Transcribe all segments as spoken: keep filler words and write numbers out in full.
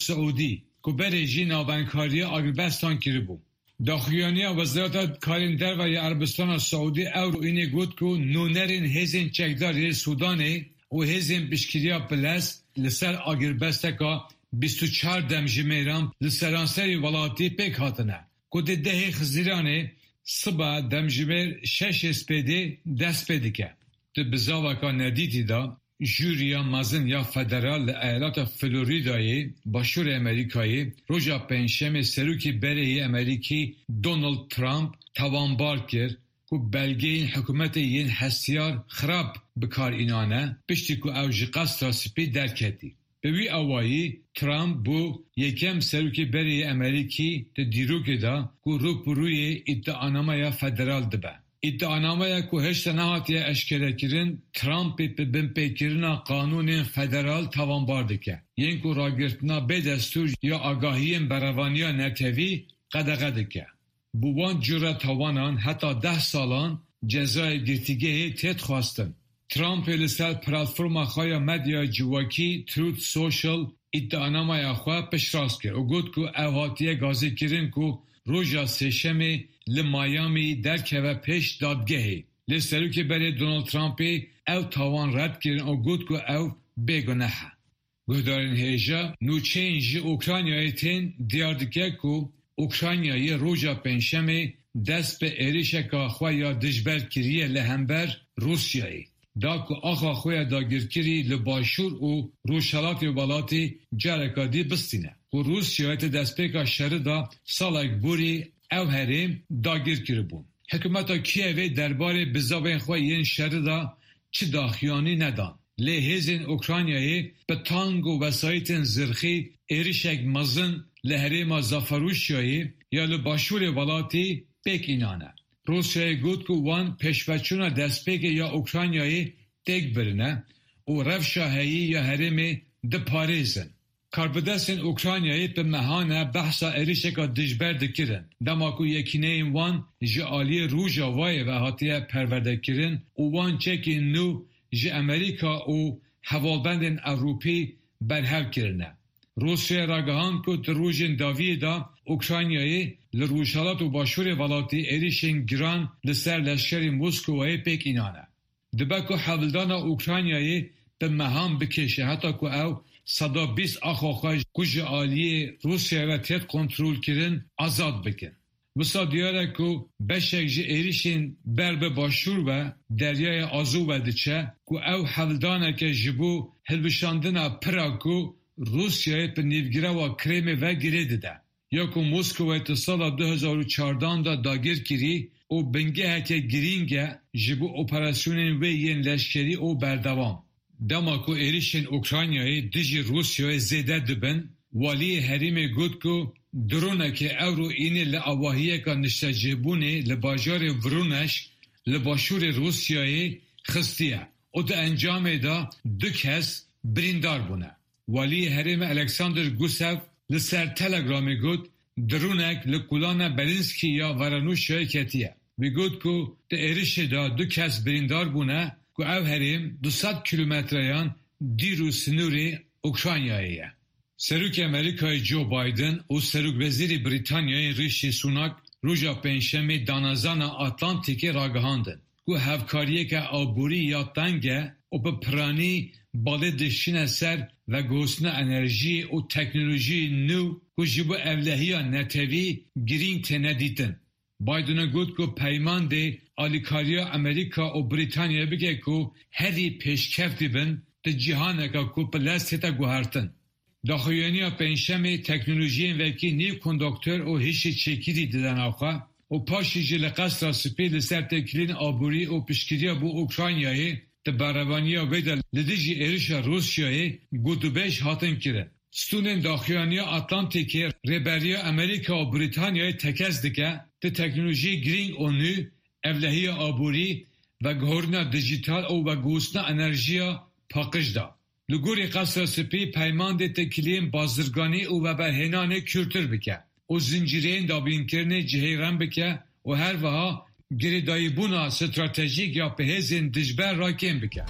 سعودی که بری جی نابنکاری آگربستان کری بو. داخلیانی وزارت کارین در و عربستان سعودی او رو اینه گود که نونرین هزین چکداری سودانه و هزین بشکریا پلس لسر آگربسته که بیست و چهار دمجمیران لسرانسری ولاتی پیک هاتنه که ده ده خزیرانه صبح دمجمیر شش اسپیده دست پیده که. ده بزاوه که ندیدی دا جوریا مزن یا فدرال ایالات فلوریدای باشور امریکایی روژا پنجشنبه سروکی بری امریکی دونالد ترامپ توانبار کرد که بلگه این حکومت این هستیار خراب بکار اینانه پشتی که اوج قصد سپی درکتی. به وی اوایی ترامپ بو یکم سروکی بری امریکی ده دیروگه دا که رو پروی ادعانامه یا فدرال دبه. ادعانامه که هشت نهاتی اشکره کرن ترامپ به بمپیکرنا قانون فدرال توانبار دکه. ین که راگرتنا به دستور یا آگاهی بروانیا نتوی قدقه دکه. بوان جورا توانان حتی ده سالان جزای گرتیگه تید خواستن. ترامپ لسر پلتفرم خواه مدیا جواکی تروت سوشل ادعانامه خواه پشراست کرد و گود که اوهاتیه گازی کرن که روژا سشمی لمایامی درکه و پیش دادگهی. لسرو که برای دونالد ترامپی او تاوان رد کرن و گود که او بگناه. گودارین هیجا نوچه اینجی اوکرانیای تین دیاردکه که اوکرانیای روژا پنجشنبه دست به ایریشکا خواه یا دجبر کریه لهمبر روسیایی. دا که آخوا خواه داگیرکری لباشور و روشالاتی و بالاتی جارکادی بستینه. و روسیایت دست پیکا شرده سالک بوری او هریم داگیر کری بون. حکومتا کیوی درباره بزابین خواه این شرده چه داخیانی ندان. لحیزین اوکرانیایی به تانگ و وسایت زرخی ایریشک مزن لحریم زافروشیایی یا لباشور والاتی پیک اینانه. روسیای گود که وان پیشوچونا دست پیک یا اوکرانیایی تک برنه و رفشاهایی یا حریم ده پاریزن. کاربدستین اوکرانیایی به مهانه بحثا ایریشکا دجبر دکرن. دماکو یکینه این وان جه آلی روژا وای و حاتیه پرورده کرن و وان چکی نو جه امریکا و حوالبندین اروپی برحل کرنه. روسیه راگهان که در روژین داوی دا اوکرانیایی لروشالات و باشور والاتی ایریشین گران لسر لشکری موسکوهای پیک اینانه. دبکو حولدان اوکرانیایی به مهان بکشه حتی که او صدا بیست آخوخاش کج آلیه روسیه و تید کنترول کرن آزاد بکن. وسا دیاره که بشک جه ایریشین بر به باشور و دریای آزو و دچه که او حولدانه که جبو هلبشاندن پرا که روسیه به نیوگیره و کریم و گریده ده. یا که موسکو تا سال دو هزار و چهارده دا داگیر کری او بنگه که گرینگه جبو اپراسیون و ین لشکری او بردوام. دما که ایریشین اوکرانیای دیجی روسیه زیده دبن والی حریم گود که درونه که او رو اینه لعواهیه که نشته جبونه لباجار ورونش لباشور روسیه خستیه. او دا انجام دا دو کس بریندار بونه. والی حریم الکساندر گوسف لسر تلگرامی گود درونک لکولان بلینسکی یا ورانوش شرکتیه. وی گود که دا ایریش دا دو کس بریندار بونه که او حریم دوصد کیلومتریان دیرو سنوری اوکرانیاییه. سروک امریکای جو بایدن و سروک وزیر بریتانیای ریشی سوناک روژا پنجشنبه دانازان آتلانتیکی راگهاندن که هفکاریه که آبوری یا تنگه و به پرانی باله دشین سر و گوسنه انرژی و تکنولوژی نو که جبو اولهی نتوی گرینگ تنه دیدن. بایدن گود که پیمان ده آلیکاریا امریکا و بریتانیا بگه که هری پیشکفتی بن ده جهانه که کپلست هتا گوهرتن. داخویانی پنجشنبه تکنولوژی وکی نیو کندکتور و هیچی چکیری دیدن آخوا و پاشی جل قصد سپی لسر تکلین آبوری و پشکیریا بو اوکرانیایی ده بروانیا ویده لدیجی ایریشا روسیایی گودو بیش هاتن کرن. ستونین داخویانی آتلانتیکی ریبریا امریکا و بریتانیای تکز دکه ده تکنولوژی گرینگ اونو اولهی آبوری و گهورنا دیجیتال او و گوسنا انرژیا پاکش دا. لگوری قصر سپی پیمان ده تکلیم بازرگانی او و برهنان کورتر بکه و زنجیرین دابین کرنه جهیران بکه و هر وها گریدایی بونا استراتژیک یا پهزین دجبر را کم بکه.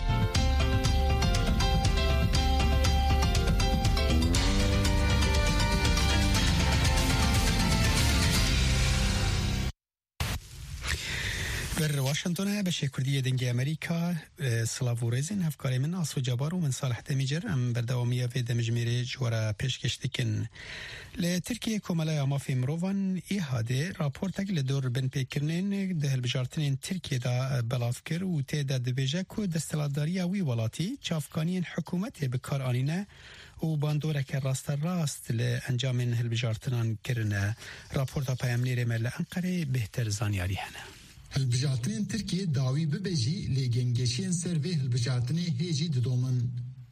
بر واشنطن به شکردی دنگ امریکا سلاوورزین هفکاری من آسو جبارو من صالح دمیجر ام بردوامیه و دمجمیره جوارا پیشکش دکن لترکیه کمالای آمافی مروان ایهاده راپورتک لدور بن پیکرنین ده البجارتنین ترکیه دا بلافکر و تیدا دبیجه که دستلاتداری وی ولاتی چافکانین حکومت بکار آنینه و باندورک راست راست لانجام هلبجارتنان کرنه راپورتا پیامنیر مل انقره بهتر زانیاری هنه هلبجارتنین ترکیه داوی ببجی لگنگشین سر و هلبجارتنی هیجی ددومن.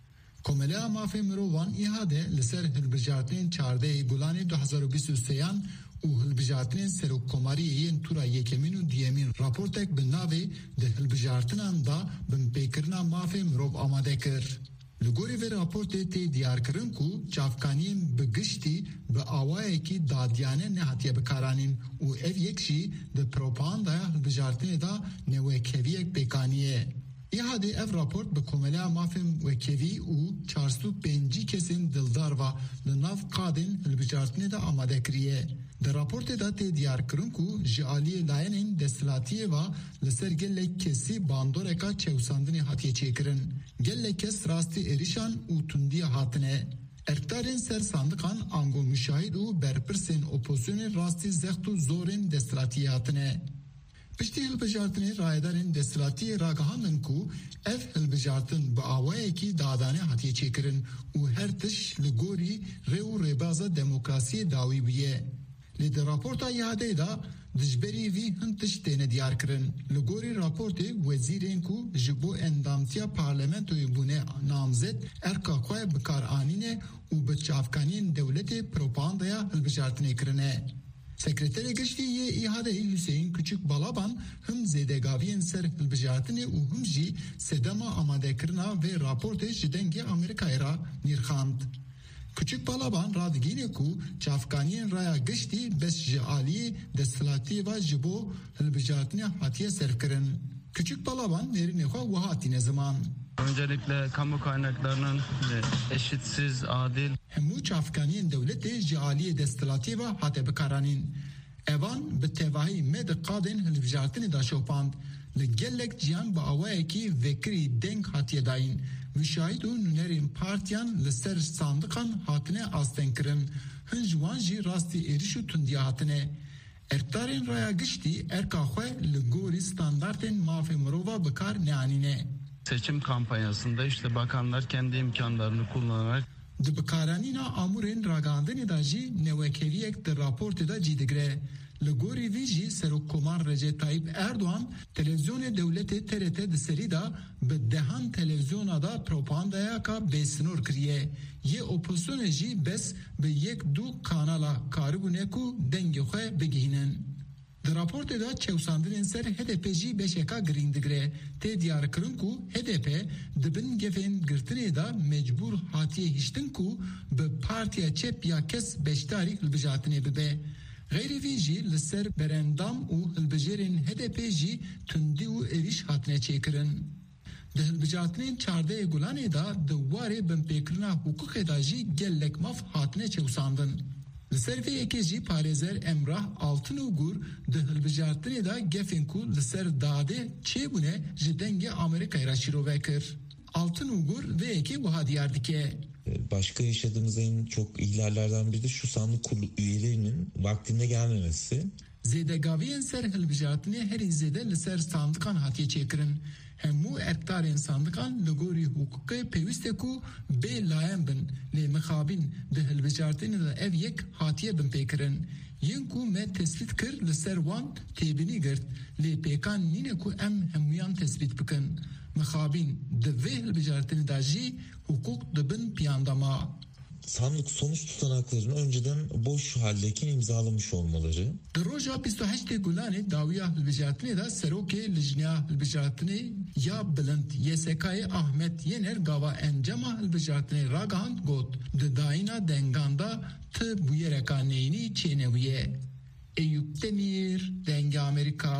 کمله مافی مروان ایهاده لسر هلبجارتنین چارده گولانی دو هزار و بیست و سه و هلبجارتنین سر کماری این تورا یکمین و دیمین راپورتک به ناوی ده هلبجارتنان دا بن پیکرنا مافی مرو آماده کر. لگوری و راپورت تی دیار کرن کو چافکانین بگشتی به آوائه کی دادیانه نهاتیه بکارانین و اف یکشی ده پروپاندایا هلبجارتنی دا نوکویک پیکانیه. ایهاده اف راپورت به کمله مافیم وکوی و چهارصد و پنج کسین دلدار و لناف قادن هلبجارتنی دا آماده کریه. در راپورت دا تی دیار کرن کو جعالی لاینین دستلاتیه و لسر گله کسی باندورکا چوساندنی هاتیه چیکرن. گله کس راستی اریشان و تندی هاتنه. ارکتارین سر ساندقان آنگو مشاهد و برپرسین اپوزیون راستی زخت و زورین دستلاتیه هاتنه. پشتی هلبجارتنی رایدارین دستلاتی راگهاندن کو اف هلبجارتن با آوائه کی دادانه هاتیه چیکرن و هر تش لگوری ریو ریبازا دموکراسی داوی بیه. لیدر راپورتا یاده دا دجبری وی هنتش تینه دیار کرن. لگوری راپورت وزیرین کو جبو اندامتیا پارلمنتوی بونه نامزد ارکا خواه بکار آنینه و بچافکانین دولت پروپاندایا هلبجارتنی کرنه. سکرتر گشتی یه ایهاده حسین küçük balaban هم zedegavien ser hilbijatine u هم jî sedema amade kirna ve raporte ji dengê Amerîkayê ra nîrxand. Küçük balaban radigîne ku çavkaniyên raya giştî bes ji aliyê desthilatiyê ve ji bo hilbijatine hatiye serkirin. Küçük balaban nerînê xwe wiha hatîne ziman. Öncelikle kamu kaynaklarının eşitsiz, adil hemû çavkaniyên devletê ji aliyê desthilatiyê ve hate bikaranîn. Evan bi tevahî me di qadên hilbijartinê da şopand. Li gelek ciyan bi awayekî vekirî deng hatiye dayîn. Müşahid û nûnerên partiyan li ser sandiqan hatine astenkirin. Hin ji wan jî rastî êriş û tundiya hatine. Erktarên raya giştî erka xwe li gorî standartên mafê mirova bikar neanîne. Seçim kampanyasında işte bakanlar kendi imkanlarını kullanarak di bikaranîna amûrên ragandinê da jî newekeviyek di raportê da cî digire. Li gorî vî jî Serokkoman Recep Tayyip Erdoğan televizyonê dewletê T R T di serî da bi dehan televizyona da propagandaya ka bêsînor kiriye. Yê opozisyonê jî bes bi yek du kanala karibûne ku dengê xwe bigihînin. Di raportê da çewsandinên ser H D P jî beşeka girîn digire. Tê diyar kirin ku H D P di bin gefên girtinê da mecbûr hatiye hiştin ku bi partiya çep ya kes beşdarî hilbijartinê bibe. Gayrî vî jî li ser berendam û hilbijarên H D P jî tundî û êriş hatine çêkirin. Di hilbijartinên çardeyê Gulanê da di warê binpêkirina hukukê da jî gelek maf hatine çewsandin. Li ser vê yekê jî parêzer Emrah Altınoglu di hilbijartinê da gefên ku li ser dadê çêbûne ji dengê Amerîkayê ra şîrove kir. Altınoglu vê yekê wiha diyar dike. Başka yaşadığımız en çok ihlallerden biri de şu sandık kurulu üyelerinin vaktinde gelmemesi. Zêdegaviyên ser hilbijartinê herî zêde li ser sandiqan hatiye çêkirin. Hemû erktarên sandiqan li gorî hukukê pêwîst e ku bê layen bin lê mixabîn di hilbijartinê de ev yek hatiye binpêkirin. Yên ku me tespît kir li ser wan têbînî girt lê pêkan nîne ku em hemûyan tespît bikin. Mixabîn di vê hilbijartinê da jî hukuk dibin piyandama. Sandık sonuç tutanaklarını önceden boş haldeyken imzalamış olmaları. Di roja bîst û heştê Gulanê dawiya hilbijartinê da serokê lijniya hilbijartinê ya bilind Y S K'yê Ahmet Yener gava encama hilbijartinê ragihand got di dayîna dengan da ti bûyereka neyînî çênewiye. Eyüp Demir, Dengê Amerîka,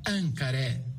Ankara.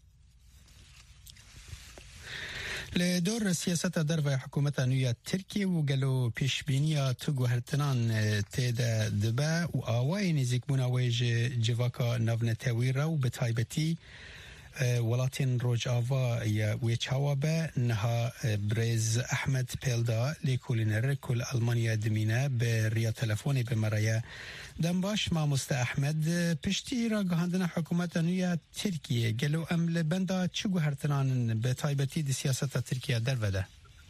لدور سیاست در و حکومت نویا ترکیه و گلو پیشبینیا تو گوهرتنان تیدا دبا و آوای نزیک بونا ویج جواکا نونا تاویرا و بتایبتی ولاتین روجاوا یا ویچاوابه نها برز احمد پیلدا لیکولینر کل آلمانیا دمینه به ریا تلفونی به مرایه دنباش ما مست احمد پشتی را گهاندن حکومت نویا ترکیه گلو امل بندا چگو هرتنان به تایبتی دی سیاست ترکیه در وده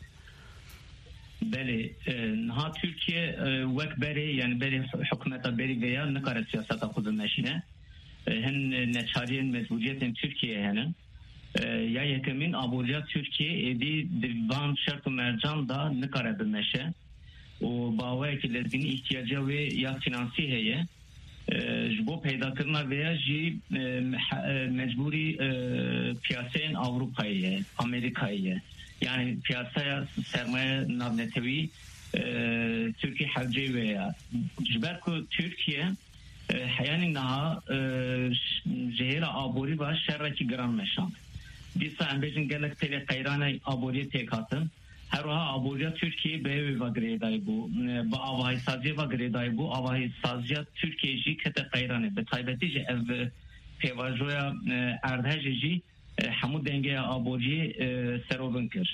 بله ها ترکیه وک بری یعنی بری حکومت بری ویا نکار سیاست خود نشینه هن نچارین مجبوریت ترکیه هنن یا یکمین آبوریا ترکیه ادی دیوان شرط و مرجان دا نکاره بمشه و باوی که لازمی احتیاجه و یا فینانسی هیه جبو پیدا کرنا ویا جی مجبوری پیاسه اروپاییه امریکاییه yani piyasaya sermaye navnetevi Türkiye harcı veya jiberku Türkiye hayani naha jehera abori ve şerreki gram meşan. Disa embejin gelek tele kayrana abori tekatın. Her oha aboriya Türkiye bevi ve greday bu. Bu avahi sazya ve greday bu. Avahi sazya Türkiye ji kete kayrana. Be taybetici ev pevajoya erdheci همو دنگه آبوری سروبن کرد.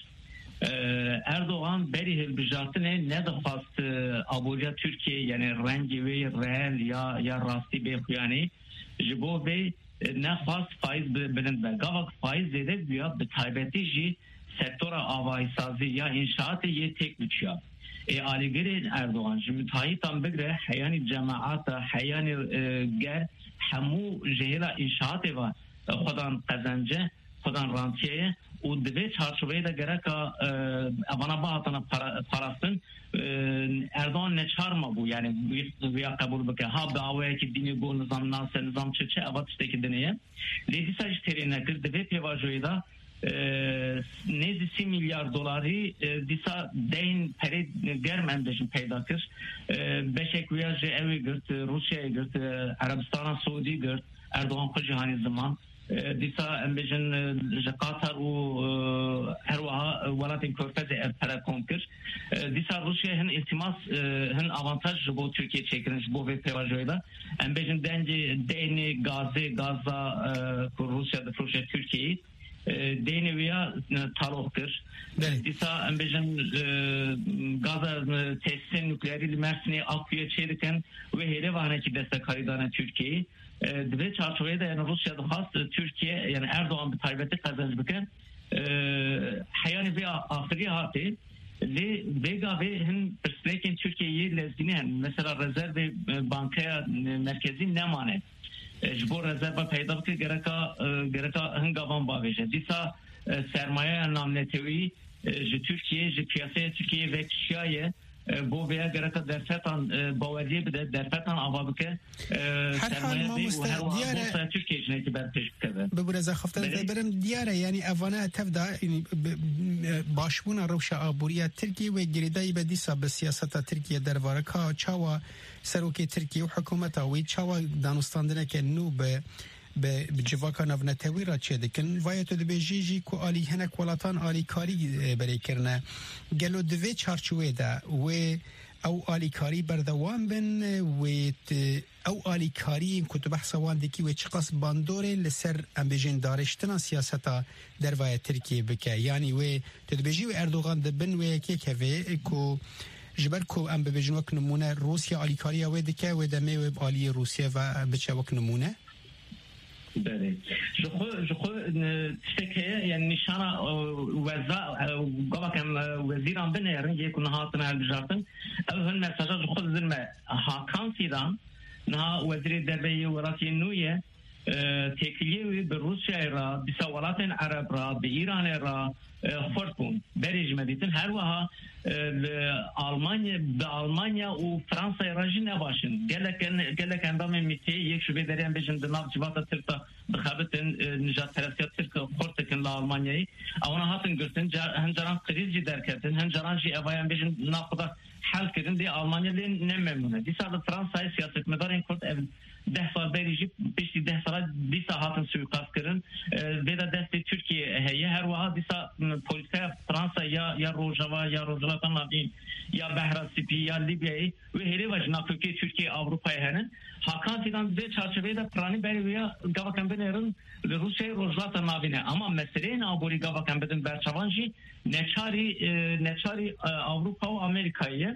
اردوغان بری هلبجاتنه ندخواست آبوریا ترکیه یعنی رنگی وی رهل یا یا راستی به خویانی جبو به نخواست فایز بلند به گاوک فایز دیده بیا به تایبتی جی سکتور آوائی سازی یا انشاءات یه تک بچیا. ای آلیگری اردوغان جمی تایی تام بگره حیانی جماعات حیانی گر همو جهیلا انشاءات و خودان قزنجه خودان رانتیه و دوی چارچوبه ده گره که اوانا با هاتانا پاراستن اردوان نچار ما بو یعنی ویا قبول بکه ها به آوه که دینی گو نظام ناسه نظام چه چه اوات شده که دنیه لیدی ساج تری نکر دوی پیواجوی ده نزی سی میلیارد دلاری دیسا دین پری گرم اندشن پیدا کر بشک ویا جه اوی گرد روسیه گرد عربستان سعودی گرد اردوغان خود جهانی زمان دیسا امبیجن قطر و هروها ولاتین کورفز ارتراکم کرد دیسا روسیه هن التماس هن آوانتاج بو ترکیه چکرنش بو و پیواجویدا امبیجن دنجی دینی گازه گازا روسیه دفروشه ترکیه دینی ویا تالوخ کرد دیسا امبیجن گازا تسیس نükleeri Mersin'e akıya çevirken ve hele vahane ki destekari dana Türkiye ve çarşıvaya yani Rusya'da has Türkiye yani Erdoğan bir taybeti kazanç bıken hayani bir ahiri hati li vega ve hin perspekin Türkiye'yi lezgini mesela rezerv bankaya merkezi ne mane jbor rezerva peyda bıkı gereka gereka hıngavan baveje disa sermaye namnetevi ji Türkiye ji piyasaya Türkiye ve kişiye بو بیا گرفت در فتان باوری بده در فتان آوابکه هر حال ما مستدیاره ترکیه جنی که بر پیش کرده ببرز خفته برم دیاره یعنی افانه تفدا باشبون روش آبوریه ترکیه و گریدای به دیسا به سیاست ترکیه در وارکا چاوا سروکی ترکیه و حکومت وی چاوا دانستاندنه که نو به به جواکا نونتوی را چه دکن وایت دو بیجی کو آلی هنک ولاتان آلی کاری بری کرنه گلو دوی چارچوه ده و او آلی کاری بردوان بن و او آلی کاری این کتب حسوان دکی و چقاس باندوره لسر ام بیجین دارشتنا سیاستا در وایت ترکیه بکه یعنی و تدبیجی و اردوغان دبن و یکی که وی کو جبر کو ام بیجین وک نمونه روسیا آلی کاری و دکه و دمه و آلی روسیا و بچه وک نمونه بله جخو جخو تشکیه یعنی نشانه وزا قبلا وزیران بنه رنگ یکون هاتن الجاتن اول مساج جخو زلمه هاکان سیدان نه وزیر دربی وراتی نویه تکلیه به روسیه را بسوالات عرب را به ایران را فرقون برج مدیتن هر وها Almanya به Almanya و فرانسا راجی نباشن گلکن گلک اندام میتی یک شبه دریم بجن دناب جوات ترتا بخابتن نجات پرسیات ترک خورتکن لا آلمانیایی اونا هاتن گرتن هنجران قریزی درکتن هنجران جی اوایان بجن ناقدا حل کردن دی آلمانیا لی نممنونه دیسا فرانسای سیاست مدارن کرد ev ده سال بریجی بیشتر ده سال دیسا هاتن سویقاست کردن و دا دست ترکیه هیه هر وها دیسا پلیسا فرانسا یا یا روجاوا یا روجاواتان نبین یا بحراسیپی یا لیبیایی و هری وجناکوکی ترکیه آوروپای هنن hakan fidan ve çerçevede prani beriya gavakambenerin Rusya Rojlata nabine ama meselenin abori gavakambenin berçavanji neçari neçari Avrupa ve Amerika'yı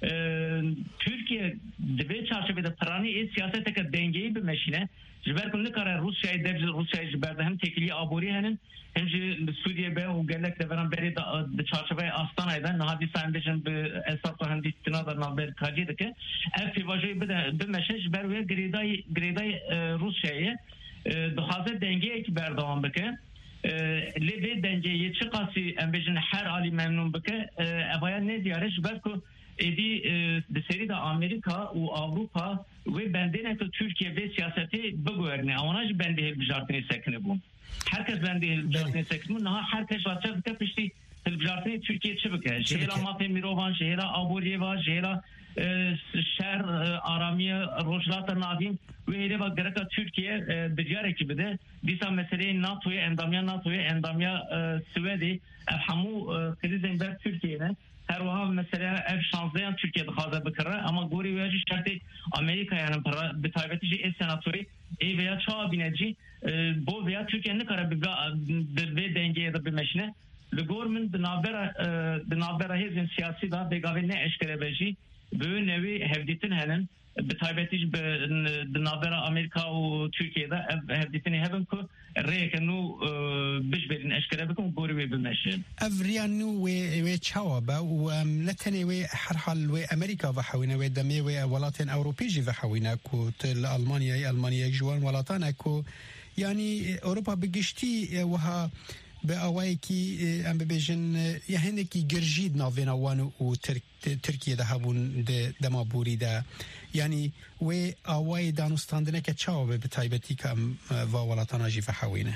Türkiye ve çerçevede prani e siyaseteke dengeyi bir meşine jiberkunlu karar Rusya'yı devlet Rusya'yı jiberde hem tekili abori henin hem Suriye be o gelek de veren beri de çerçeve Astana'dan hadise endişin bir esas hem distinadan haber kacıydı ki ev fivajı bir de bir meşej berve greday greday Rusya'yı daha dengeye ki berdavan beke lebe dengeye çıkası embejin her ali memnun beke evaya ne diyarış belki edi de seri de Amerika ve Avrupa ve bendene ki Türkiye ve siyaseti bu görne avanaj bende hep jartine sekine bu herkes bende jartine sekine naha herkes varsa bir pişti jartine Türkiye çıbık şehla mafe mirovan şehla aboriyeva şehla şer aramiye rojlata navin ve hele bak gereka Türkiye diğer ekibi de disa meseleyi NATO'ya endamya NATO'ya endamya Svedi hamu krizin ber Türkiye'ne her vaha mesela ev şanslayan Türkiye'de hazır bıkırır ama gori veya şartı Amerika yani para bitavetici e senatörü e veya çoğu bineci bu veya Türkiye'nin kara bir dengeye de bir meşine le government dinabera dinabera hezin siyasi da begave ne eşkerebeci böyle nevi hevditin henin bitavetici dinabera Amerika ve Türkiye'de hevditin heven ku ريكنو بجبرين أشكره بكم قوري بمشين. أفريانو و وتشاوبا ولتني وحرحل وأمريكا وحوينا ودمي وولاتين أوروبيجي وحوينا كو تل ألمانيا ألمانيا جوان ولاتانا كو يعني أوروبا بجشتي وها بأوايكي أم ببيجن يهنكي جرجيد نافينا وانو وتركيا ده هبون دما بوري ده يعني و أواي دانستاندنا كتشاوب بتايبتي كم وولاتانا جي فحوينا.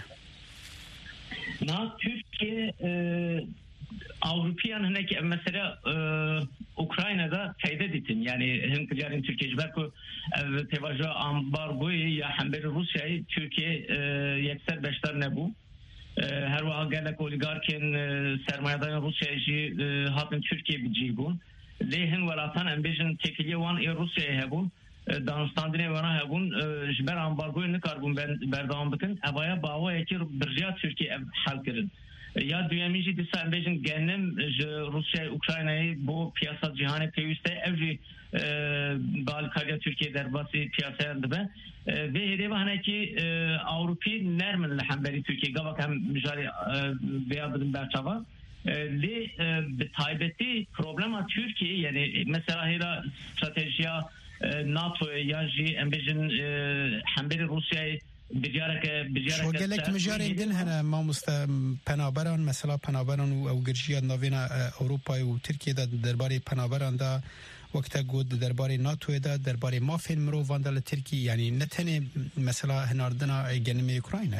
نا Türkiye Avrupa'nın هناك mesela Ukrayna'da teyit ettin yani hem ticaret Türkiye belki tevaja ambargoyu ya hem de Rusya'yı Türkiye yekser beşler ne bu her vaha gelek oligarkin sermayeden Rusya'yı hatın Türkiye bir cibun lehen walatan embejin tekiliye wan e Rusya'ya hebun Danistan'da wana hebun jber ambargoyu ne karbon ben berdam bakın avaya bawa ekir birja Türkiye hal kirin ya dünyaminci disa embejin genim Rusya Ukrayna'yı bu piyasa cihane peyüste evci Balkarya Türkiye derbası piyasaya dıbe ve hedef hani ki Avrupa nermin lehamberi Türkiye gavak hem mücadele veya bilim berçava li taybeti problema Türkiye yani mesela hera stratejiya NATO'ya ya ji embejin hamberi Rusya'yı بجارك بجارك شو قال لك مجارين دين هنا ما مست بنابران مثلا بنابران او جرجيا نوينا اوروبا وتركيا دا درباري بنابران دا وقتا قد درباري ناتو دا درباري ما في مروفان دا لتركيا يعني نتني مثلا هناردنا جنمي اوكرانيا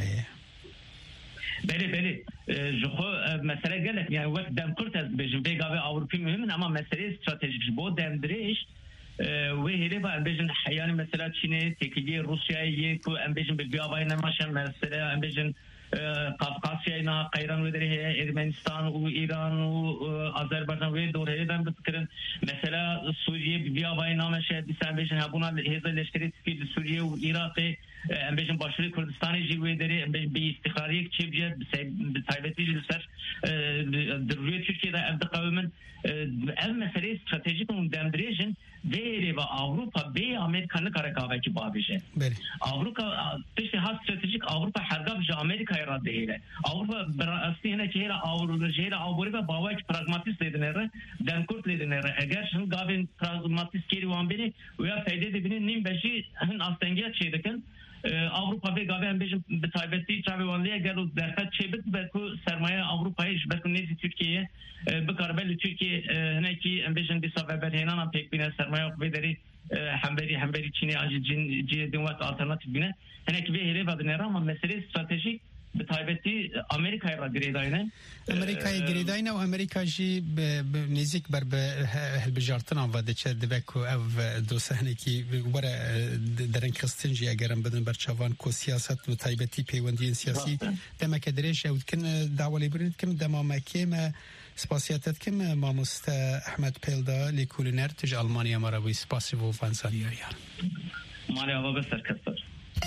بله بله جو مثلا قال لك يعني وقت دم كرت بجن بيغاوي اوروبي مهم اما مساله استراتيجيك بو دم دريش ve hele var embejin yani mesela Çin'e tekiliye Rusya'yı ku embejin bir biavayna maşan mesela embejin Kafkasya'yla Kayran ve deri Ermenistan ve İran ve Azerbaycan ve doğrudan bir fikrin mesela Suriye bir biavayna maşan embejin ha buna hezleştirip ki Suriye ve Irak'ı embejin başarı Kürdistan'ı jive deri embejin bir istihariye çevriye bir taybetici ser Devlet Türkiye'de evde kavmin ev mesele stratejik onun demdirejin ve Avrupa ve Amerika'nın karakavaki babişe. Avrupa işte has stratejik Avrupa hergabca Amerika'ya raddeyle. Avrupa aslında ki hele Avrupa hele Avrupa babaki pragmatist ledinere, demkurt ledinere. Eğer şimdi gavin pragmatist geri van beni veya fayda dibinin nimbeşi hin astengiye çeydekin Avrupa ve gavin bejim betaybeti çavevanlıya gel o derfet çebit belki sermaye Avrupa'yı belki nezi Türkiye'ye بكاربل تركيا هناكي امبيشن دي سافر هنا pek bina sermaye بدري hemberi hemberi Çin'e acil cin cin dinvat alternatif bina هناكي ve hele vadine ama mesele stratejik بتایبەتی ئەمریکای ڕەگرێداینە ئەمریکای گرێداینە و ئەمریکاژی نزیک بەر بە هەلبژارتنان و دەچێت دەبێت و ئەو دۆسەهنێکی وەرە دەرەنگخستنجی ئەگەرم بدن بەرچاوان کۆ سیاست و تایبەتی پەیوەندیên سیاسی دەمەکە درێژ ئەوتکن داوەڵی برنتکم دەمامەکێمە سپاسیاتەتکم مامۆستا ئەحمەد پێلدا لێکولنەر تژ ئەڵمانیا مەڕەوەی سپاسی بۆ فانسانیاریان مالیاوە بەسەر کەسەر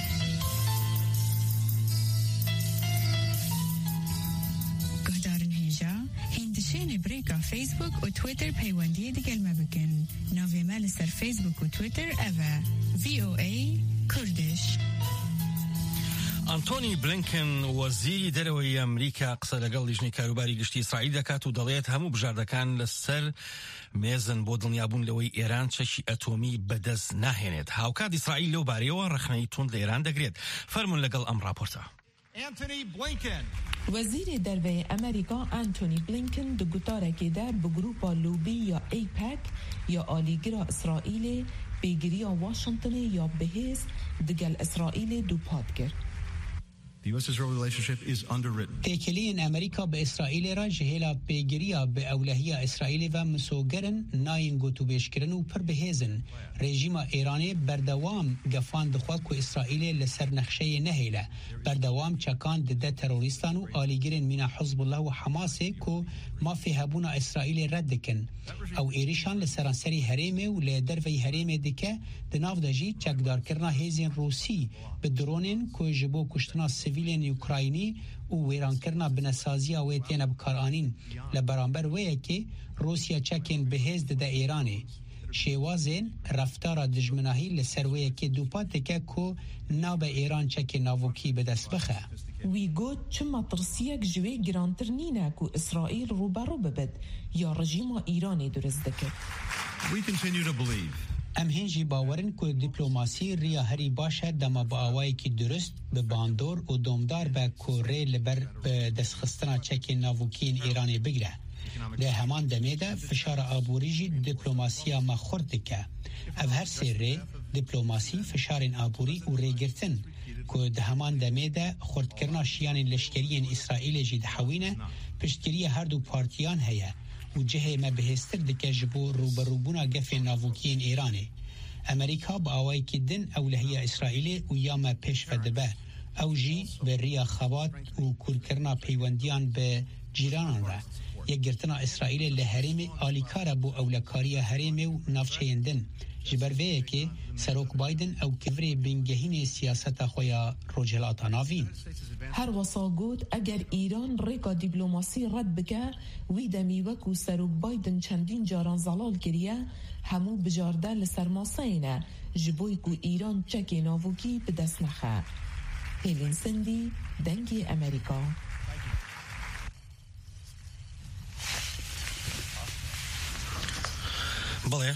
هندشين بريكا فيسبوك و تويتر بيواندية دي كلمة بكن نوفي مالسر فيسبوك و تويتر أفا في او اي كردش. ئەنتۆنی بلینکن وەزیری دەرەوەی ئەمریکا قسە لەگەڵ لیژنەی کاروباری گشتی ئیسرائیل دەکات و دەڵێت هەموو بژاردەکان لەسەر مێزن بۆ دڵنیابوون لەوەی ئێران چەکی ئەتۆمی بەدەست ناهێنێت. هاوکات ئیسرائیل لەو بارەیەوە ڕخنەی تونند لە ئێران دەگرێت. فەرمون لەگەڵ ئەم راپۆرتە. Anthony Blinken. وزیر دەرەوەی ئەمریکا ئەنتۆنی بلینکن di gutareke bi grupa lobî ya AIPAC ya alîgira İsraîlê pêgiriya Washingtonê ya bihêz digel İsraîlê dupat kir. The U S-Israel relationship is underwritten. تێکیلین ئەمریکا بە ئیسرائیل را جهێلا پێگیریە بە ئەولەهیە ئیسرائیلی و مسۆگەرن ناین گوتوبێشکردن و پڕ بەهێزن ڕێژیمە ئێرانێ بەردەوام گەفان دخوات و ئیسرائیلێ لەسەر نەخشەیە نەهێلە بەردەوام چەکان ددە تەرۆریستان و ئالیگرن مینە حزب الله و حەماسێ و مافی هەبوونە ئیسرائیلێ ڕەت دکن ئەو ئێریشان لە سەرانسەری هەرێمێ و لە دەرڤەی هەرێمێ دکە دناو دەژی چەکدارکردنا هێزین ڕووسی بە درۆنên ku ji bo kuştina sivîlên Ukraynî û wêrankerina binêsaziya wê têne bikaranîn li beramber wêyekê Rûsya çekên bihêz dide Îranê. Şêwazên reftara dijminahî li ser wêyekê dupat dike ku nabe Îran çekê navokî bi dest bixe. Wî got çima tirsiyek ji wê girantir nîne ku İsraîl rûbero bibit ya rejîma Îranê durist dikir. We continue to believe ئەم هێنجی باوەرن کو دیپلۆماسی ڕیا هەری باشە دەما بە ئاوایەکی درست بە باندۆر و دۆمدار بە کۆڕێ لەبەر دەستخستنا چەکێ ناوکیین ئێرانê بگرە. لە هەمان دەمێدا فشارە ئابووریژی دیپلۆماسیە مەخورد دکە. ئەv هەر سێ رێ دیپلۆماسی فشارên ئابووری و ڕێگرتن ku di heman demê de xurtkirina şiyanên leşkeriyên İsraîlê jî dihewîne piştgiriya her du partiyan heye û cihê me bihêztir dike ji bo rûberûbûna gefên navokiyên Îranê. Amerîka bi awayekî din ewlehiya İsraîlê û ya me pêş ve dibe. Ew jî bi riya xebat û kûrkirina peywendiyan bi cîranan re. Yekgirtina İsraîlê li herêmê alîkare bo ewlekariya herêmê û navçeyên din. Ji ber vê yekê Serok Biden ew kivirê bingehînê siyaseta xwe ya rojhilata navîn. Her wasa got eger İran rêka dîplomasî red bike wî demî wekû Serok Biden çendîn caran zelal kiriye hemû bijarde li ser masayê ne ji bo ku İran çekê navokî bi dest nexe. Hêlin Sindî, dengê Amerîka. بەڵێ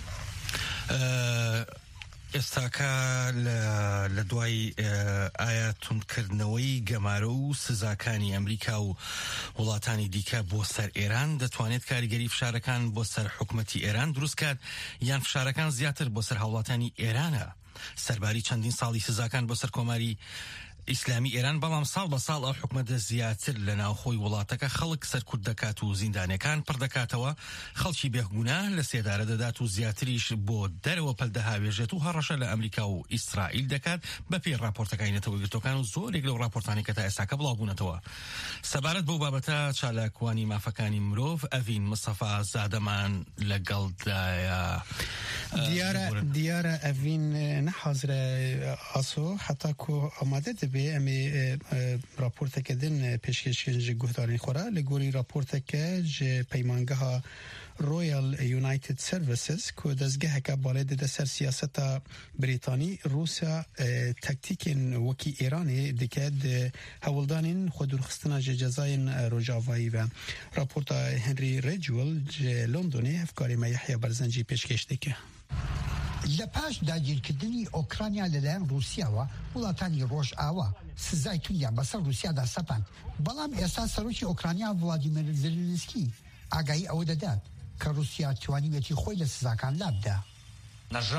ئێستاکە لە دوای ئایا توندکردنەوەی گەمارە و سزاکانی ئەمریکا و وڵاتانی دیکە بۆ سەر ئێران دەتوانێت کاریگەری فشارەکان بۆ سەر حکومەتی ئێران دروستکات یان فشارەکان زیاتر بۆ سەر هاوڵاتانی ئێرانە سەرباری چەندین ساڵی سزاکان بۆ سەر کۆماری ئیسلامی ئێران بەڵام ساڵ بە ساڵ ئەو حکومەتە زیاتر لە ناوخۆی وڵاتەکە خەڵک سەرکوت دەکات و زیندانەکان پڕ دەکاتەوە خەڵکی بێگونە لە سێدارە دەدات و زیاتریش بۆ دەرەوە پەلدەهاوێژێت و هەڕەشە لە ئەمریکا و ئیسرائیل دەکات بە پێی راپۆرتەکانی نەتەوەی گرتوەکان و زۆرێک لەو راپۆرتانی کە تا ئێستاکە بڵاوبوونەتەوە. سەبارەت بەو بابەتە چالاکوانی مافەکانی مرۆڤ ئەڤین مستەفا زادەمان لەگەڵدایە. دیارە دیارە ئەڤین نەحازرە ئاسۆ حتا کۆ ئامادە دەبێت ئەمێ راپۆرتەکەدن پێشکەشکن ji guhdarên xwe re li gorî raporteke ji peymangeha Royal United Services ku dezgeheke balê dide ser siyaseta Brîtanî Rusya taktikên wekî Îranê dike di hewildanên xwedûrxistina ji cezayên Rojavayî ve. Raporta Henry Ridgwell ji Londonê hevkarê me Yehya Berzenjî pêşkêş dike. لە پاش داگیرکردنی ئۆکرانیا لەلایەن رووسیاوە وڵاتانی ڕۆژ ئاوا سزای تولیان بەسەر رووسیادا سەپاند بەڵام ئێستا سەرۆکی ئۆکرانیا ڤڵادیمیر زێلێنسکی ئاگایی ئەوە دەدات کە رووسیا توانیوێتی خۆی لە سزاکان لابدا.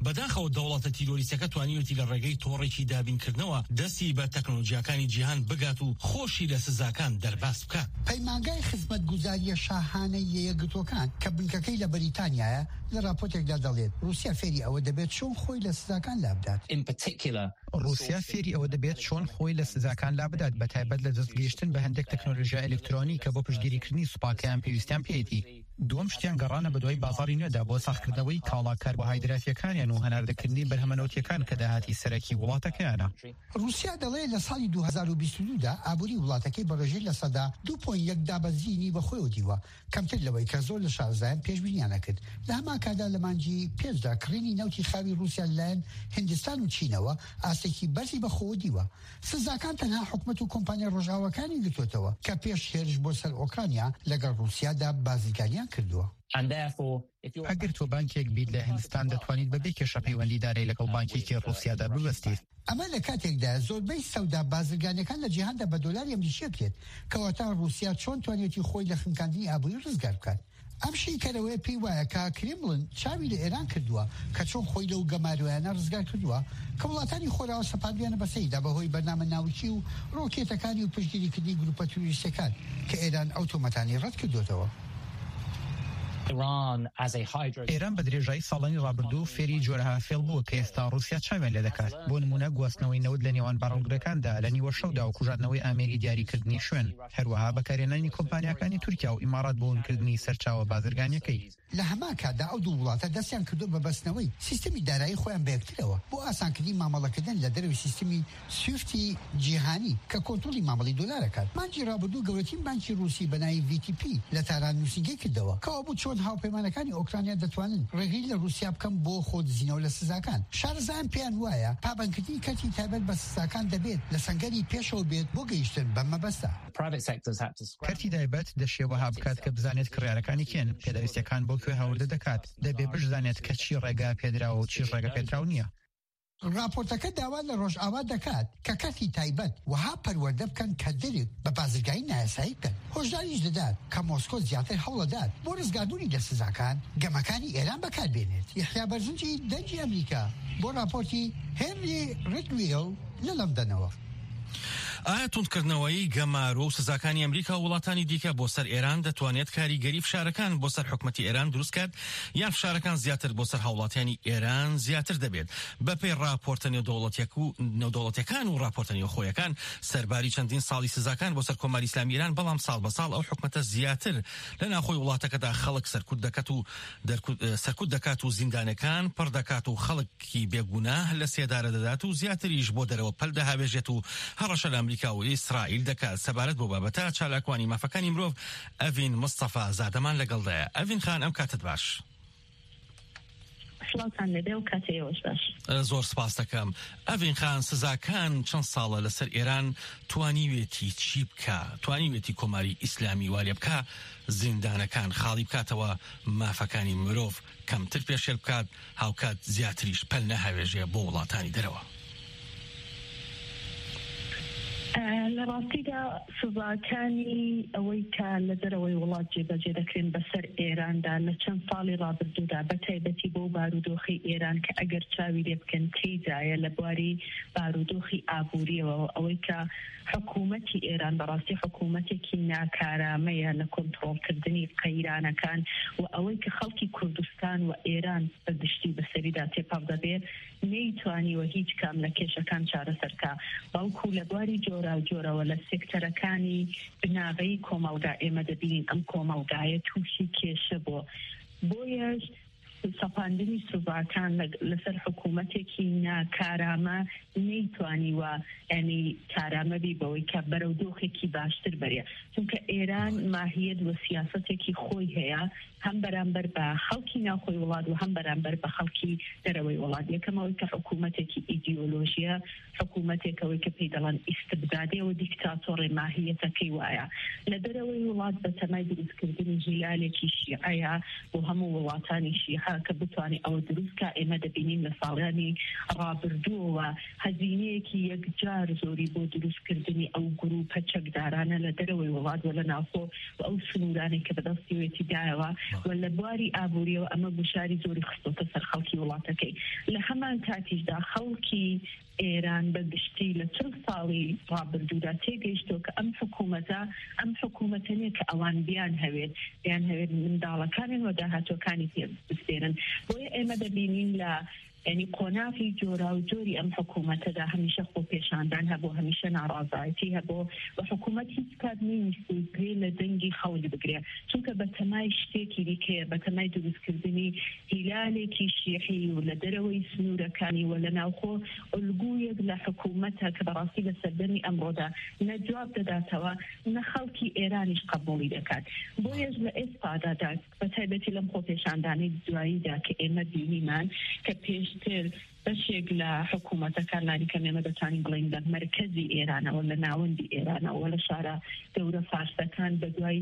بەداخەوە دەوڵەتە تیرۆریستەکە توانیوێتی لە ڕێگەی تۆڕێکی دابینکردنەوە دەستی بە تەکنۆلۆژیاکانی جیهان بگات و خۆشی لە سزاکان دەرباس بکات. پەیمانگای خزمەتگوزاریە شاهانەی یەکگرتوەکان کە بنکەکەی لە بەریتانیایە لە راپۆرتێکدا دەڵێت رووسیا فێری ئەوە دەبێت چۆن خۆی لە سزاکان لابدات. رووسیا فێری ئەوە دەبێت چۆن خۆی لە سزاکان لابدات بە تایبەت لە دەستگەیشتن بە هەندێک تەکنۆلۆژیا ئەلکترۆنی کە بۆ پشتگیریکردنی سوپاکەیان پێویستیان پێیەتی. دووەم شتیان گەڕانە بە دوای بازاڕی نوێدا بۆ ساختکردنەوەی کاڵا کاربۆهایدراتیەکانیان و هەناردەکردنی بەرهەمەنەوتیەکان کە داهاتی سەرەکی وڵاتەکەیانە. رووسیا دەڵێت لە ساڵی دوو هەزار و بیست و دوودا ئابووری وڵاتەکەی بەڕێژەی لە سەدا دوو پۆینت یەک دابەزینی بەخۆیەوە دیوە، کەمتر لەوەی کە زۆر لە شارزایان پێشبینیانە کرد. لە هەمان کادا لە مانگی پێشدا کڕینی نەوتی خاوی رووسیا لەلایەن هیندستان و چینەوە ئاستێکی بەرزی بەخۆوە دیوە. سزاکان تەنها حکومەت و کۆمپانیا ڕۆژاوەکانی گرتوێتەوە کە پێش هێرش بۆ سەر ئۆکرانیا لەگەڵ رووسیادا بازرگانیان کردووە. ئەگەر تۆ بانکێک بیت لە هندستان دەتوانیت بەبێ کێشە پەیوەندیدارەی لەگەڵ بانکێکی رووسیادا ببەستیت. ئەمە لە کاتێکدا زۆربەی سەودا بازرگانەکان لە جیهاندا بە دۆلاری ئەمریکی بکرێت کەواتە رووسیا چۆن توانێتی خۆی لە خنکاندنی ئابووری ڕزگار بکات. ئەم شیکەرەوەی پێی وایە کە کرێمڵن چاوی لە ئێران کردووە کە چۆن خۆی لەو گەمارویانە ڕزگار کردووە کە وڵاتانی خۆراوە سەپاندویانە بەسەریدا بەهۆی بەرنامە ناوچی و ڕۆکێتەکانی و پشتگیریکردنی گروپە توریستەکان کە ئێران ئەوتۆمەتانی ڕەت کردوێتەوە. ئێران بە درێژایی ساڵانی ڕابردوو فێری جۆرە هافێڵ بووە کە ئێستا رووسیا چاویان لێ دەکات. بۆ نمونە گواستنەوەی نەوت لە نێوان باڕۆگرەکاندا لە نیوە شەودا و کوژاتنەوەی ئامێری دیاریکردنی شوێن، هەروەها بەکارهێنانی کۆمپانیاکانی تورکیا و ئیمارات بۆ ونکردنی سەرچاوە بازرگانیەکەی. لە هەمان کاتدا ئەو دوو وڵاتە دەستیان کردو بە بەستنەوەی سیستەمی دارایی خۆیان بەیەکترەوە بۆ ئاسانکردنی مامەڵەکردن لە دەروی سیستەمی سویفتی جیهانی کە کۆنتڕۆلی مامەڵی دۆلارەکات. مانگی ڕابردوو گەورەترین بانکی رووسی بەناوی وی تی پی لە تاران نووسینگەی کردەوە کەوا بوو چۆن هاوپەیمانەکانی ئۆکرانیا دەتوانن ڕێگەی لە رووسیا بکەم بۆ خۆدزینەوە لە سزاکان. شارەزایان پێیان وایە پابندکردنی کەتی تایبەت بە سزاکان دەبێت لە سەنگەری پێشەوە بێت بۆ گەیشتن بە مەبەستە. کەرتی تایبەت دەشێوەها بکات کە بزانێت کڕیارەکانی کێن، پێدەویستەکان بۆ کوێ هەوردە دەکات، دەبێ بزانێت کە چی ڕێگا پێدراوە و چی ڕێگە پێدراو نییە. راپۆرتەکە داوا لە ڕۆژئاوا دەکات کە کەتی تایبەت وها پەروەردە بکەن کە دەرێت بە بازرگانی نایاسایی بکەن. هۆشداریش دەدات کە مۆسکۆ زیاتر هەوڵەدات بۆ ڕزگاردوونی لە سزاکان گەمەکانی ئێران بەکاربێنێت. یحیا بەرزنجی دەنجی ئەمریکا بۆ راپۆرتی هێنری ڕیدویل لە لەندەنەوە. ئایا توندکردنەوەی گەمارۆ و سزاکانی ئەمریکا و وڵاتانی دیکە بۆ سەر ئێران دەتوانێت کاریگەری فشارەکان بۆ سەر حکومەتی ئێران دروستکات یان فشارەکان زیاتر بۆ سەر هاوڵاتیانی ئێران زیاتر دەبێت؟ بەپێی راپۆرتە نێودەوڵەتیەکان و راپۆرتە نێوخۆیەکان سەرباری چەندین ساڵی سزاکان بۆ سەر کۆماری ئیسلامی ئێران، بەڵام ساڵ بە ساڵ ئەو حکومەتە زیاتر لە ناخۆی وڵاتەکەدا خەڵک سەرکوت دەکات و سەرکوت دەکات و زیندانەکان پڕ دەکات و خەڵکی بێگوناه لە سێدارە دەدات و زیاتریش بۆ دەرەوە پەل دەهاوێژێت و هەڕەشە لە ئەمریکا و ئیسرائیل دەکات. سەبارەت بۆ بابەتە چالاکوانی مافەکانی مرۆڤ ئەڤین مستەفا زادەمان لەگەڵدایە. ئەڤین خان ئەم کاتت باش. زۆر سپاس دەکەم. ئەڤین خان، سزاکان چەند ساڵە لەسەر ئێران توانیوێتی چی بکە؟ توانیوێتی کۆماری ئیسلامی والێ بکە زیندانەکان خاڵی بکاتەوە، مافەکانی مرۆڤ کەمتر پێشێل بکات، هاوکات زیاتریش پەل نەهاوێژێ بۆ وڵاتانی دەرەوە؟ لە ڕاستیدا سزاکانی ئەوەی کە لە دەرەوەی وڵات جێبەجێ دەکرێن بەسەر ئێراندا لە چەند ساڵی ڕابردوودا بە تایبەتی بۆ بارودۆخی ئێران کە ئەگەر چاوی لێ بکەن تێیدایە لە بواری بارودۆخی ئابووریەوە، ئەوەی کە حکوومەتی ئێران بەڕاستی حکوومەتێکی ناکارامەیە لە کۆنتڕۆڵکردنی قەیرانەکان و ئەوەی کە خەڵکی کوردستان و ئێران بەگشتی بەسەریدا تێپەڕ دەبێت نەیتوانیوە هیچ کام لە کێشەکان چارەسەرکە. بەڵکو لە بواری جۆرا و جۆرەوە لە سێکتەرەکانی بناغەی کۆمەڵگا ئێمە دەبینین ئەم کۆمەڵگایە تووشی کێشە بۆ بۆیەش سەپاندنی سزاکان لەسەر حکوومەتێکی ناکارامە نەیتوانیوە ینی کارامەبی بەوەی کە بەرەو دۆخێکی باشتر بەرێ، چونکە ئێران ماهیەت و سیاسەتێکی خۆی هەیە، هەم بەرامبەر بە خەڵکی ناوخۆی وڵات و هەم بەرامبەر بە خەڵکی دەرەوەی وڵات. یەکەمەوەی کە حکوومەتێکی ئیدیۆلۆژیە، حکوومەتێکەوەی کە پێی دەڵێن ئیستبدادی و دیکتاتۆڕی ماهیەتەکەی وایە. لە دەرەوەی وڵات بە تەمای دروستکردنی هیلالێکی شیعەیە بۆ هەموو وڵاتانی شیعە کە بتوانێت ئەوە دروستکە ئێمە دەبینین لە ساڵیانی ڕابردووەوە هەزینەیەکی یەکجار زۆری بۆ دروستکردنی ئەو گروپە چەکدارانە لە دەرەوەی وڵات و لە ناوخۆ و ئەو سنوورانی کە بەدەستیوێتی دایەوە و لە بواری ئابووریەوە ئەمە بشاری زۆری خستۆتە سەر خەڵکی وڵاتەکەی. لە هەمان کاتیشدا خەڵکی ئێران بەگشتی لە چل ساڵی ڕابردوودا تێگەیشتەوە کە ئەم حکوومەتە ئەم حکوومەتە نیە کە ئەوان بیان هەوێت بیان هەوێت منداڵەکانیان و داهاتوەکانی پێ بستێرن. بۆیە ئێمە دەبینین لە یعنی قۆناغی جۆرا و جۆری ئەم حکوومەتەدا هەمیشە خۆ پێشاندان هەبوو، هەمیشە ناڕازایەتی هەبوو و حکوومەت هیچ کات نویستی گرێ لە دەنگی خەڵک بگرێ، چونکە بە تەمای شتێکی دیکەیە، بە تەمای دروستکردنی هیلالێکی شیعی و لە دەرەوەی سنوورەکانی و لە ناوخۆ ئەلگویەک لە حکوومەتە کە بەڕاستی لە سەردەمی ئەمڕۆدا نە جواب دەداتەوە نە خەڵکی ئێرانیش قبوڵی دەکات. بۆیەش لە ئێستادادا بە تایبەتی لەم خۆ پێشاندانی دواییدا کە ئێمە بینیمان کە پێش تر بەشێک لە حکوومەتەکان لاریکە ئێمە دەتوانین بڵین لە مرکزی ئێرانەوە لە ناوەندی ئێرانەوە لە شارە گەورە فارسەکان بە دوای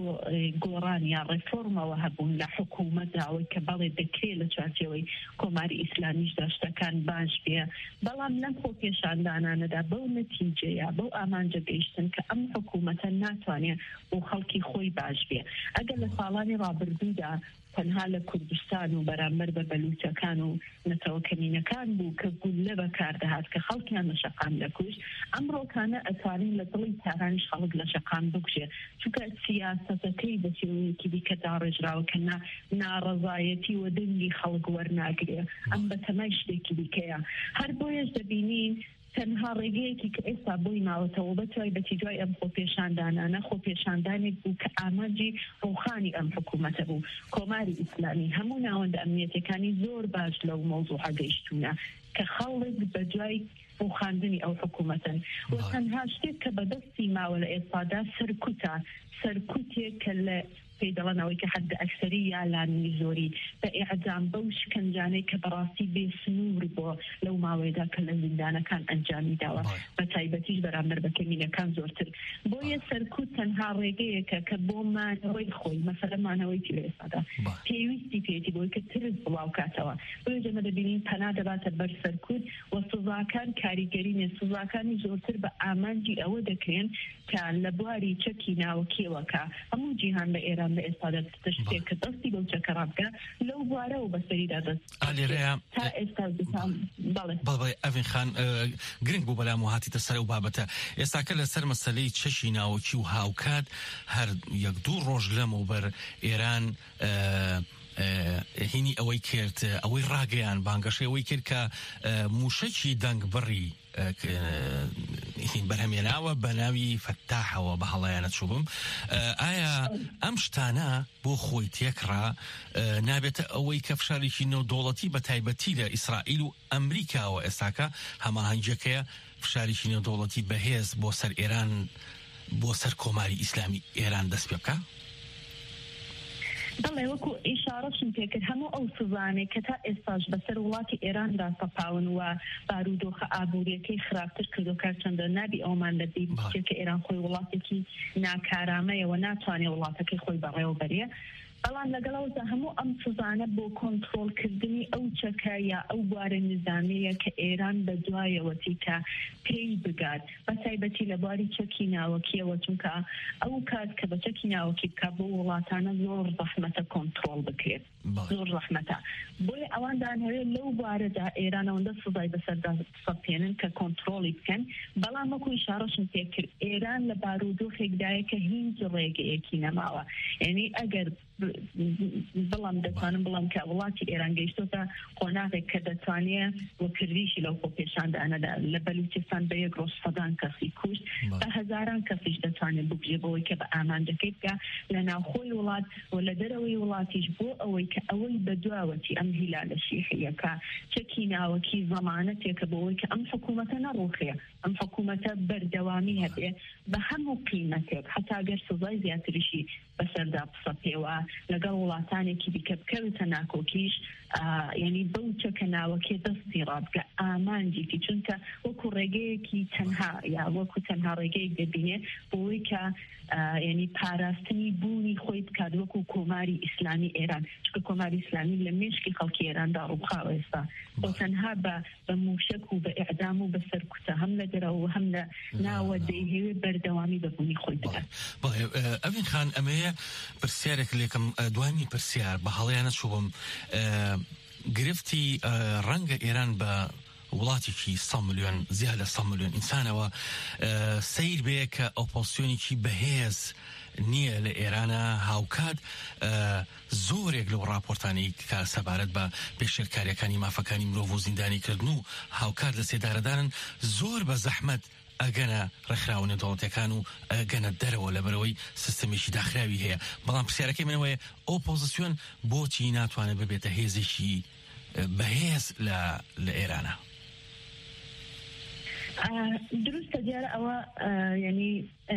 گۆڕان یا ڕێفۆرمەوە هەبوون لە حکوومەتدا ئەوەی کە بەڵێ دەکرێت لە چارچێوەی کۆماری ئیسلامیشدا شتەکان باش بێ، بەڵام لەم خۆ پێشاندانانەدا بەو نەتیجەیە بەو ئامانجە گەیشتن کە ئەم حکوومەتە ناتوانێت بۆ خەڵکی خۆی باش بێ. ئەگەر لە ساڵانی ڕابردوودا تەنها لە کوردستان و بەرامبەر بە بەلوچەکان و نەتەوە کەمینەکان بوو کە گولە بەکاردەهات کە خەڵکیان لە شەقام دەکوژ، ئەمڕۆکانە ئەتوانین لە دڵی تارانیش خەڵک لە شەقام بکوژێ، چونکە سیاسەتەکەی بە شێوەیەکی دیکە داڕێژراوە کە ناڕەزایەتی و دەنگی خەڵک وەرناگرێ، ئەم بە تەمای شتێکی دیکەیە. هەر بۆیەش دەبینین تەنها ڕێگەیەکی کە ئێستا بۆی ماوەتەوە بە تایبەتی دوای ئەم خۆپێشاندانانە خۆپێشاندانێک بوو کە ئامانجی ڕوخانی ئەم حکوومەتە بوو. کۆماری ئیسلامی هەموو ناوەندە ئەمنیەتەکانی زۆر باش لەو مەوزوعە گەیشتوونە کە خەڵک بە دوای ڕوخاندنی ئەو حکوومەتن و تەنها شتێک کە بەدەستی ماوە لە ئێستادا سەرکوتە سەرکوتێک کە لە پێی دەڵێنەوەی کە حد ئەکسەری یا لانی زۆری بە ئیعدام بەو شکنجانەی کە بەڕاستی بێ سنوور بۆ لەو ماوەیەدا کە لە زیندانەکان ئەنجامی داوە، بە تایبەتیش بەرامبەر بە کەمینەکان زۆرتر. بۆیە سەرکوت تەنها ڕێگەیەکە کە بۆ مانەوەی خۆی مەسەلە مانەوەیتی لە ئێستادا پێویستی پێێتی بۆی کە ترس بڵاو کاتەوە. بۆیە جەمە دەبینین پەنا دەباتە بەر سەرکوت و سزاکان کاریگەرینێ، سزاکانی زۆرتر بە ئامانجی ئەوە دەکرێن کە لە بواری چەکی ناوەکیەوەکە هەموو جیهان لە ئێران لە ئێستادا تشتێک کە دەستی بەو چەکە ڕابکە لەو بوارە و بەسەریدا دەست تا ئێستا بەڵێ ئەڤین خان گرنگ بوو بەلام و هاتیتە سەر و بابەتە. ئێستاکە لەسەر مەسەلەی چەشی ناوەکی و هاوکات هەر یەک دوو ڕۆژ لەمەوبەر ئێران هینی ئەوەی کرد، ئەوەی ڕاگەیان بانگەشەی ئەوەی کرد کە موشەکی دەنگ بڕی بەرهەمێناوە بە ناوی فەتاحەوە بە هەڵەیانە چوبم. ئایا ئەم شتانە بۆ خۆی تێکڕا نابێتە ئەوەی کە فشارێکی نێودوڵەتی بە تایبەتی لە ئیسرائیل و ئەمریکاوە ئێستاکە هەماهەنگەکەیە فشارێکی نێودوڵەتی بەهێز بۆ سەر ئێران بۆ سەر کۆماری ئیسلامی ئێران دەست پێ بکە؟ بەڵێ وەکو ئیشارەشم پێکرد هەموو ئەو سزانێک کە تا ئێستاش بەسەر وڵاتی ئێراندا سەپاون و بارودۆخە ئابوووریەکەی خراپتر کردو کار چەندە نابی ئەومان لەبی بچێت کە ئێران خۆی وڵاتێکی ناکارامەیەوە ناتوانێت وڵاتەکەی خۆی بەڕێوەبەرێ. بەڵام لەگەڵەوەدا هەموو ئەم سزانە بۆ کۆنتڕۆڵکردنی ئەو چەکە یا ئەو بوارە نظامیە کە ئێران بە دوایەوەتی کە پێی بگات بە تایبەتی لە بواری چەکی ناوەکیەوە، چونکە ئەو کات کە بە چەکی ناوەکی بکە بۆ وڵاتانە زۆر زەحمەتە کۆنتڕۆڵ بکرێت، زۆر زەحمەتە. بۆیە ئەوان دانەوێت لەو بوارەدا ئێرانەوەندە سزای بەسەردا سەپێنن کە کۆنتڕۆڵی بکەن. بەڵام وەکو ئیشارەشم پێکرد ئێران لە بارودۆخێکدایە کە هیچ ڕێگەیەکی نەماوە، یعنی ئەگەر بەڵام دەتوانم بڵام کە وڵاتی ئێران گەیشتۆتە قۆناغێک کە دەتوانێت وەکردیشی لەو خۆپێشاندانەدا لە بەلوچستان بە یەک ڕۆژ سەدان کەسی کوشت، بە هەزاران کەسیش دەتوانێت بکوژێ بەوەی کە بە ئامانجەکەی بکە لە ناوخۆی وڵات و لە دەرەوەی وڵاتیش بۆ ئەوەی کە ئەوەی بەدواوەتی ئەم هیلالە شیعیەکە چەکی ناوەکی زەمانەتێکە بۆەوەی کە ئەم حکوومەتە نەڕوخێ، ئەم حکوومەتە بەردەوامی هەبێ بە هەموو قیمەتێک حتا گەر سزای زیاتریشی بەسەردا بسەپێوە لەگەڵ وڵاتانێکی دیکە بکەوێتە ناکۆکیش ینی بەو چەکە ناوەکێ دەستی ڕابکە ئامانجیتی چونکە وەکو ڕێگەیەکی تەنها یا وەکو تەنها ڕێگەیەک دەبینێ بۆەوەی کە ینی پاراستنی بوونی خۆی بکات وەکو کۆماری ئیسلامی ئێران چکە کۆماری ئیسلامی لە مێشکی خەڵکی ئێراندا ڕووخاوە ئێستا بۆ تەنها بە موشک و بە ئیعدام و بە سەرکوتە هەم لە دەرەوە هەم لە ناوە دەیهەوێ بەردەوامی بەبوونی خۆی بکات. ئەڤین خان ئەمەیە پرسیارێک لێکم دوانی پرسیار بە هەڵەیانە چووم گرفتی ڕەنگە ئێران بە وڵاتێکی سە ملیۆن زیاد لە سە ملیۆن ئینسانەوە سیر بێ کە ئۆپۆزیسیۆنێکی بەهێز نییە لە ئێرانە هاوکات زۆرێک لەو ڕاپۆرتانەی کە سەبارەت بە پێشێرکاریەکانی مافەکانی مرۆڤ و زیندانی کردن و هاوکات لە سێدارەدانن زۆر بە زەحمەت ئەگەنە ڕێکخراونە دەوڵەتەکان و ئەگەنە دەرەوە لەبەرەوەی سیستەمێکی داخراوی هەیە بەڵام پرسیارەکەی منەوەیە ئۆپۆزیسیۆن بۆچی ناتوانێت ببێتە هێزێکی بەهێز لە ئێرانە؟ دروستە دیارە ئەوە ینی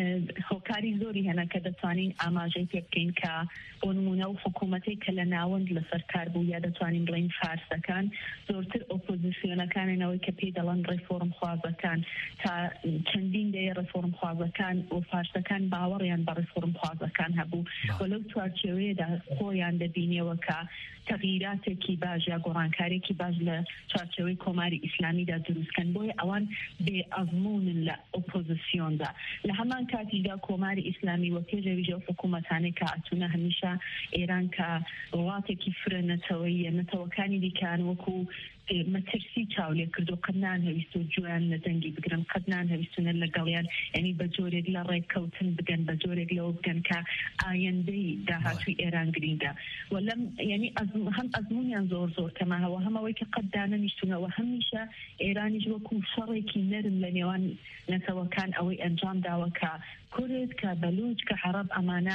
هۆکاری زۆری هەنا کە دەتوانین ئاماژەی پێ بکەین کە بۆ نمونە و حکوومەتێک کە لە ناوەند لەسەر کار بوو یا دەتوانین بڵین فارسەکان زۆرتر ئۆپۆزیسیۆنەکانێنەوەی کە پێی دەڵێن ڕێفۆرم خوازەکان تا چەندین دەیە ڕێفۆرم خوازەکان و فارسەکان باوەڕیان بە ڕێفۆرم خوازەکان هەبوو و لەو چوارچێوەیەدا خۆیان دەبینیەوە کە تەغییراتێکی باش یا گۆڕانکارێکی باش لە چوارچێوەی کۆماری ئیسلامیدا دروستکەن بۆیە ئەوان بێ ئەزمونن لە ئۆپۆزیسیۆندا لە هەمان کاتیدا کۆماری ئیسلامی وە پێشەویژە و حکوومەتانەی کە ئەچوونە هەمیشە ئێران کە وڵاتێکی فرە نەتەوەیە نەتەوەکانی دیکان وەکو مەترسی چاولێ کردو قەت نانهەویست و جویان لە دەنگی بگرن قەت نانهەویستونە لەگەڵیان ینی بە جۆرێک لە ڕێککەوتن بگەن بە جۆرێک لەوە بگەن کە ئایندەی داهاتووی ئێران گرینگە و لەم ینی هەم ئەزمونیان زۆر زۆر کەماهەوە هەمەوەی کە قەت دانەنیشتونەوە هەمیشە ئێرانیش وەکو شەڕێکی نەرم لە نێوان نەتەوەکان ئەوەی ئەنجام داوە کە کورد کە بەلوچ کە عەرەب ئەمانە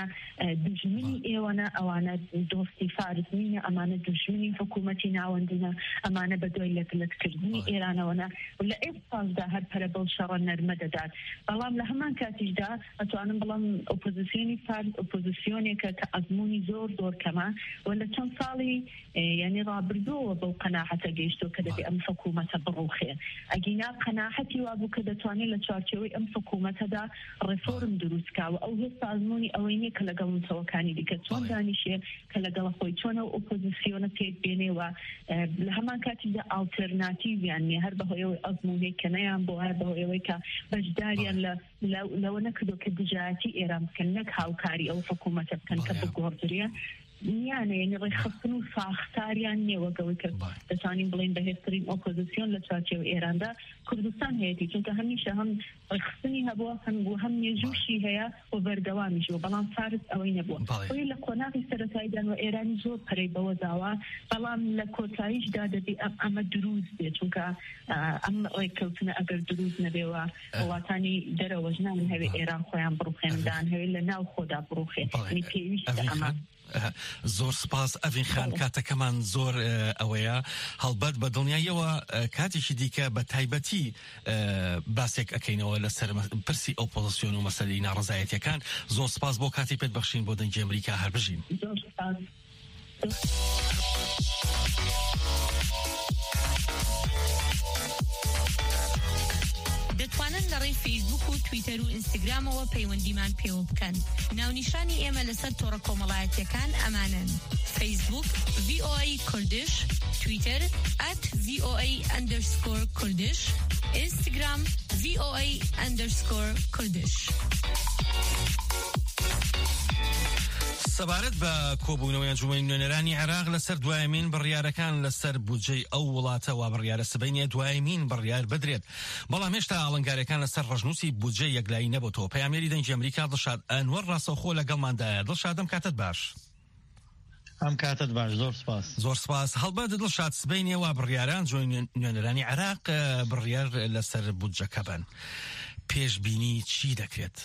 دژمنی ئێوەنە ئەوانە دۆستی فارس نینە ئەمانە دژمنی حکوومەتی ناوەندنە ئەمانە بە دوای لەتلتکردنی ئێرانەوەنە و لە ئێستاشدا هەر پەرە بەو شەڕە نەرمە دەدات بەڵام لە هەمان کاتیشدا ئەتوانم بڵام ئۆپۆزیسیۆنی فارس ئۆپۆزیسیۆنێکە کە ئەزمونی زۆر زۆر کەمە و لە چەند ساڵی یعنی ڕابردووە بەو قەناعەتە گەیشتۆ کە دەبێ ئەم حکوومەتە بڕوخێ ئەگینا قەناعەتی وابوو کە دەتوانێت لە چوارچێوەی ئەم حکوومەتەدا ڕێفۆرم دروستکاوە ئەو هێستا ئەزموونی ئەوەی نییە کە لەگەڵ نەتەوەکانی دیکە چۆن دانیشێ کە لەگەڵ خۆی چۆنە ئۆپۆزیسیۆنە پێک بێنێەوە لە هەمان کاتیدا ئالتەرناتیڤیان نیە هەر بەهۆیەوەی ئەزموونێک کە نەیان بۆ هەر بەهۆیەوەی کە بەشداریان لەوە نەکردو کە دژایەتی ئێران بکەن نەک هاوکاری ئەو حکوومەتە بکەن کە بگۆڕدرێ نیانە یعنی ڕێکخستن و ساختاریان نێوەگەوەی کە دەتوانین بڵین بەهێزترین ئۆپۆزیسیۆن لە چوارچێوە ئێراندا کوردستان هەیەتی چونکە هەمیشە هەم ڕێکخستنی هەبووە هەم بۆ هەم نێژوشی هەیە و بەردەوامیش بوو بەڵام فارس ئەوەی نەبووە ئەوەی لە قۆناغی سەرەتاییدان و ئێرانی زۆر پەرەی بەوە داوە بەڵام لە کۆتاییشدا دەبێ ئەمە دروست بێت چونکە ئەم ڕێککەوتنە ئەگەر دروست نەبێەوە وڵاتانی دەرەوەش نامن هەوێ ئێران خۆیان بڕوخێندان هەوێ لە ناو خۆدا بڕوخێ نی پێویستە ئەمە زۆر سپاس ئەڤین خان کاتەکەمان زۆر ئەوەیە هەڵبەت بە دڵنیاییەوە کاتێکی دیکە بە تایبەتی باسێک ئەەکەینەوە لەسەر پرسی ئۆپۆزیسیۆن و مەسەلەی ناڕزایەتیەکان زۆر سپاس بۆ کاتی پێت بەخشین بۆ دەنگی ئەمریکا هەر بژین. دەتوانن لە ڕێی فیسبوک و تویتەر و ئینستاگرامەوە پەیوەندیمان پێوە بکەن. ناونیشانی ئێمە لەسەر تۆڕە کۆمەڵایەتیەکان ئەمانن: فیسبوک ڤی ئۆ ئەی کوردش، تویتەر ئەت ڤی ئۆ ئەی ئەندەرسکۆر کوردش، ئینستاگرام ڤی ئۆ ئەی ئەندەرسکۆر کوردش. سەبارەت بە کۆبوونەوەی ئەنجومەنی نوێنەرانی عێراق لەسەر دوایەمین بڕیارەکان لەسەر بودجەی ئەو وڵاتەوە بڕیارە سبەینیە دوایەمین بڕیار بدرێت بەڵام هێشتا ئاڵنگارەکان لەسەر ڕژنووسی بودجەی یەکلایی نەبووتەوە. پەیامێری دەنگی ئەمریکا دڵشاد ئەنوەر ڕاستەوخۆ لەگەڵماندایە. دڵشاد ئەم کاتت باش. ئەم کاتت باش. زۆر سپاس. زۆر سپاس. هەڵبەت دڵشاد سبەینیەوە بڕیاران جۆی نوێنەرانی عێراق بڕیار لەسەر بودجەکە بن. پێشبینی چی دەکرێت؟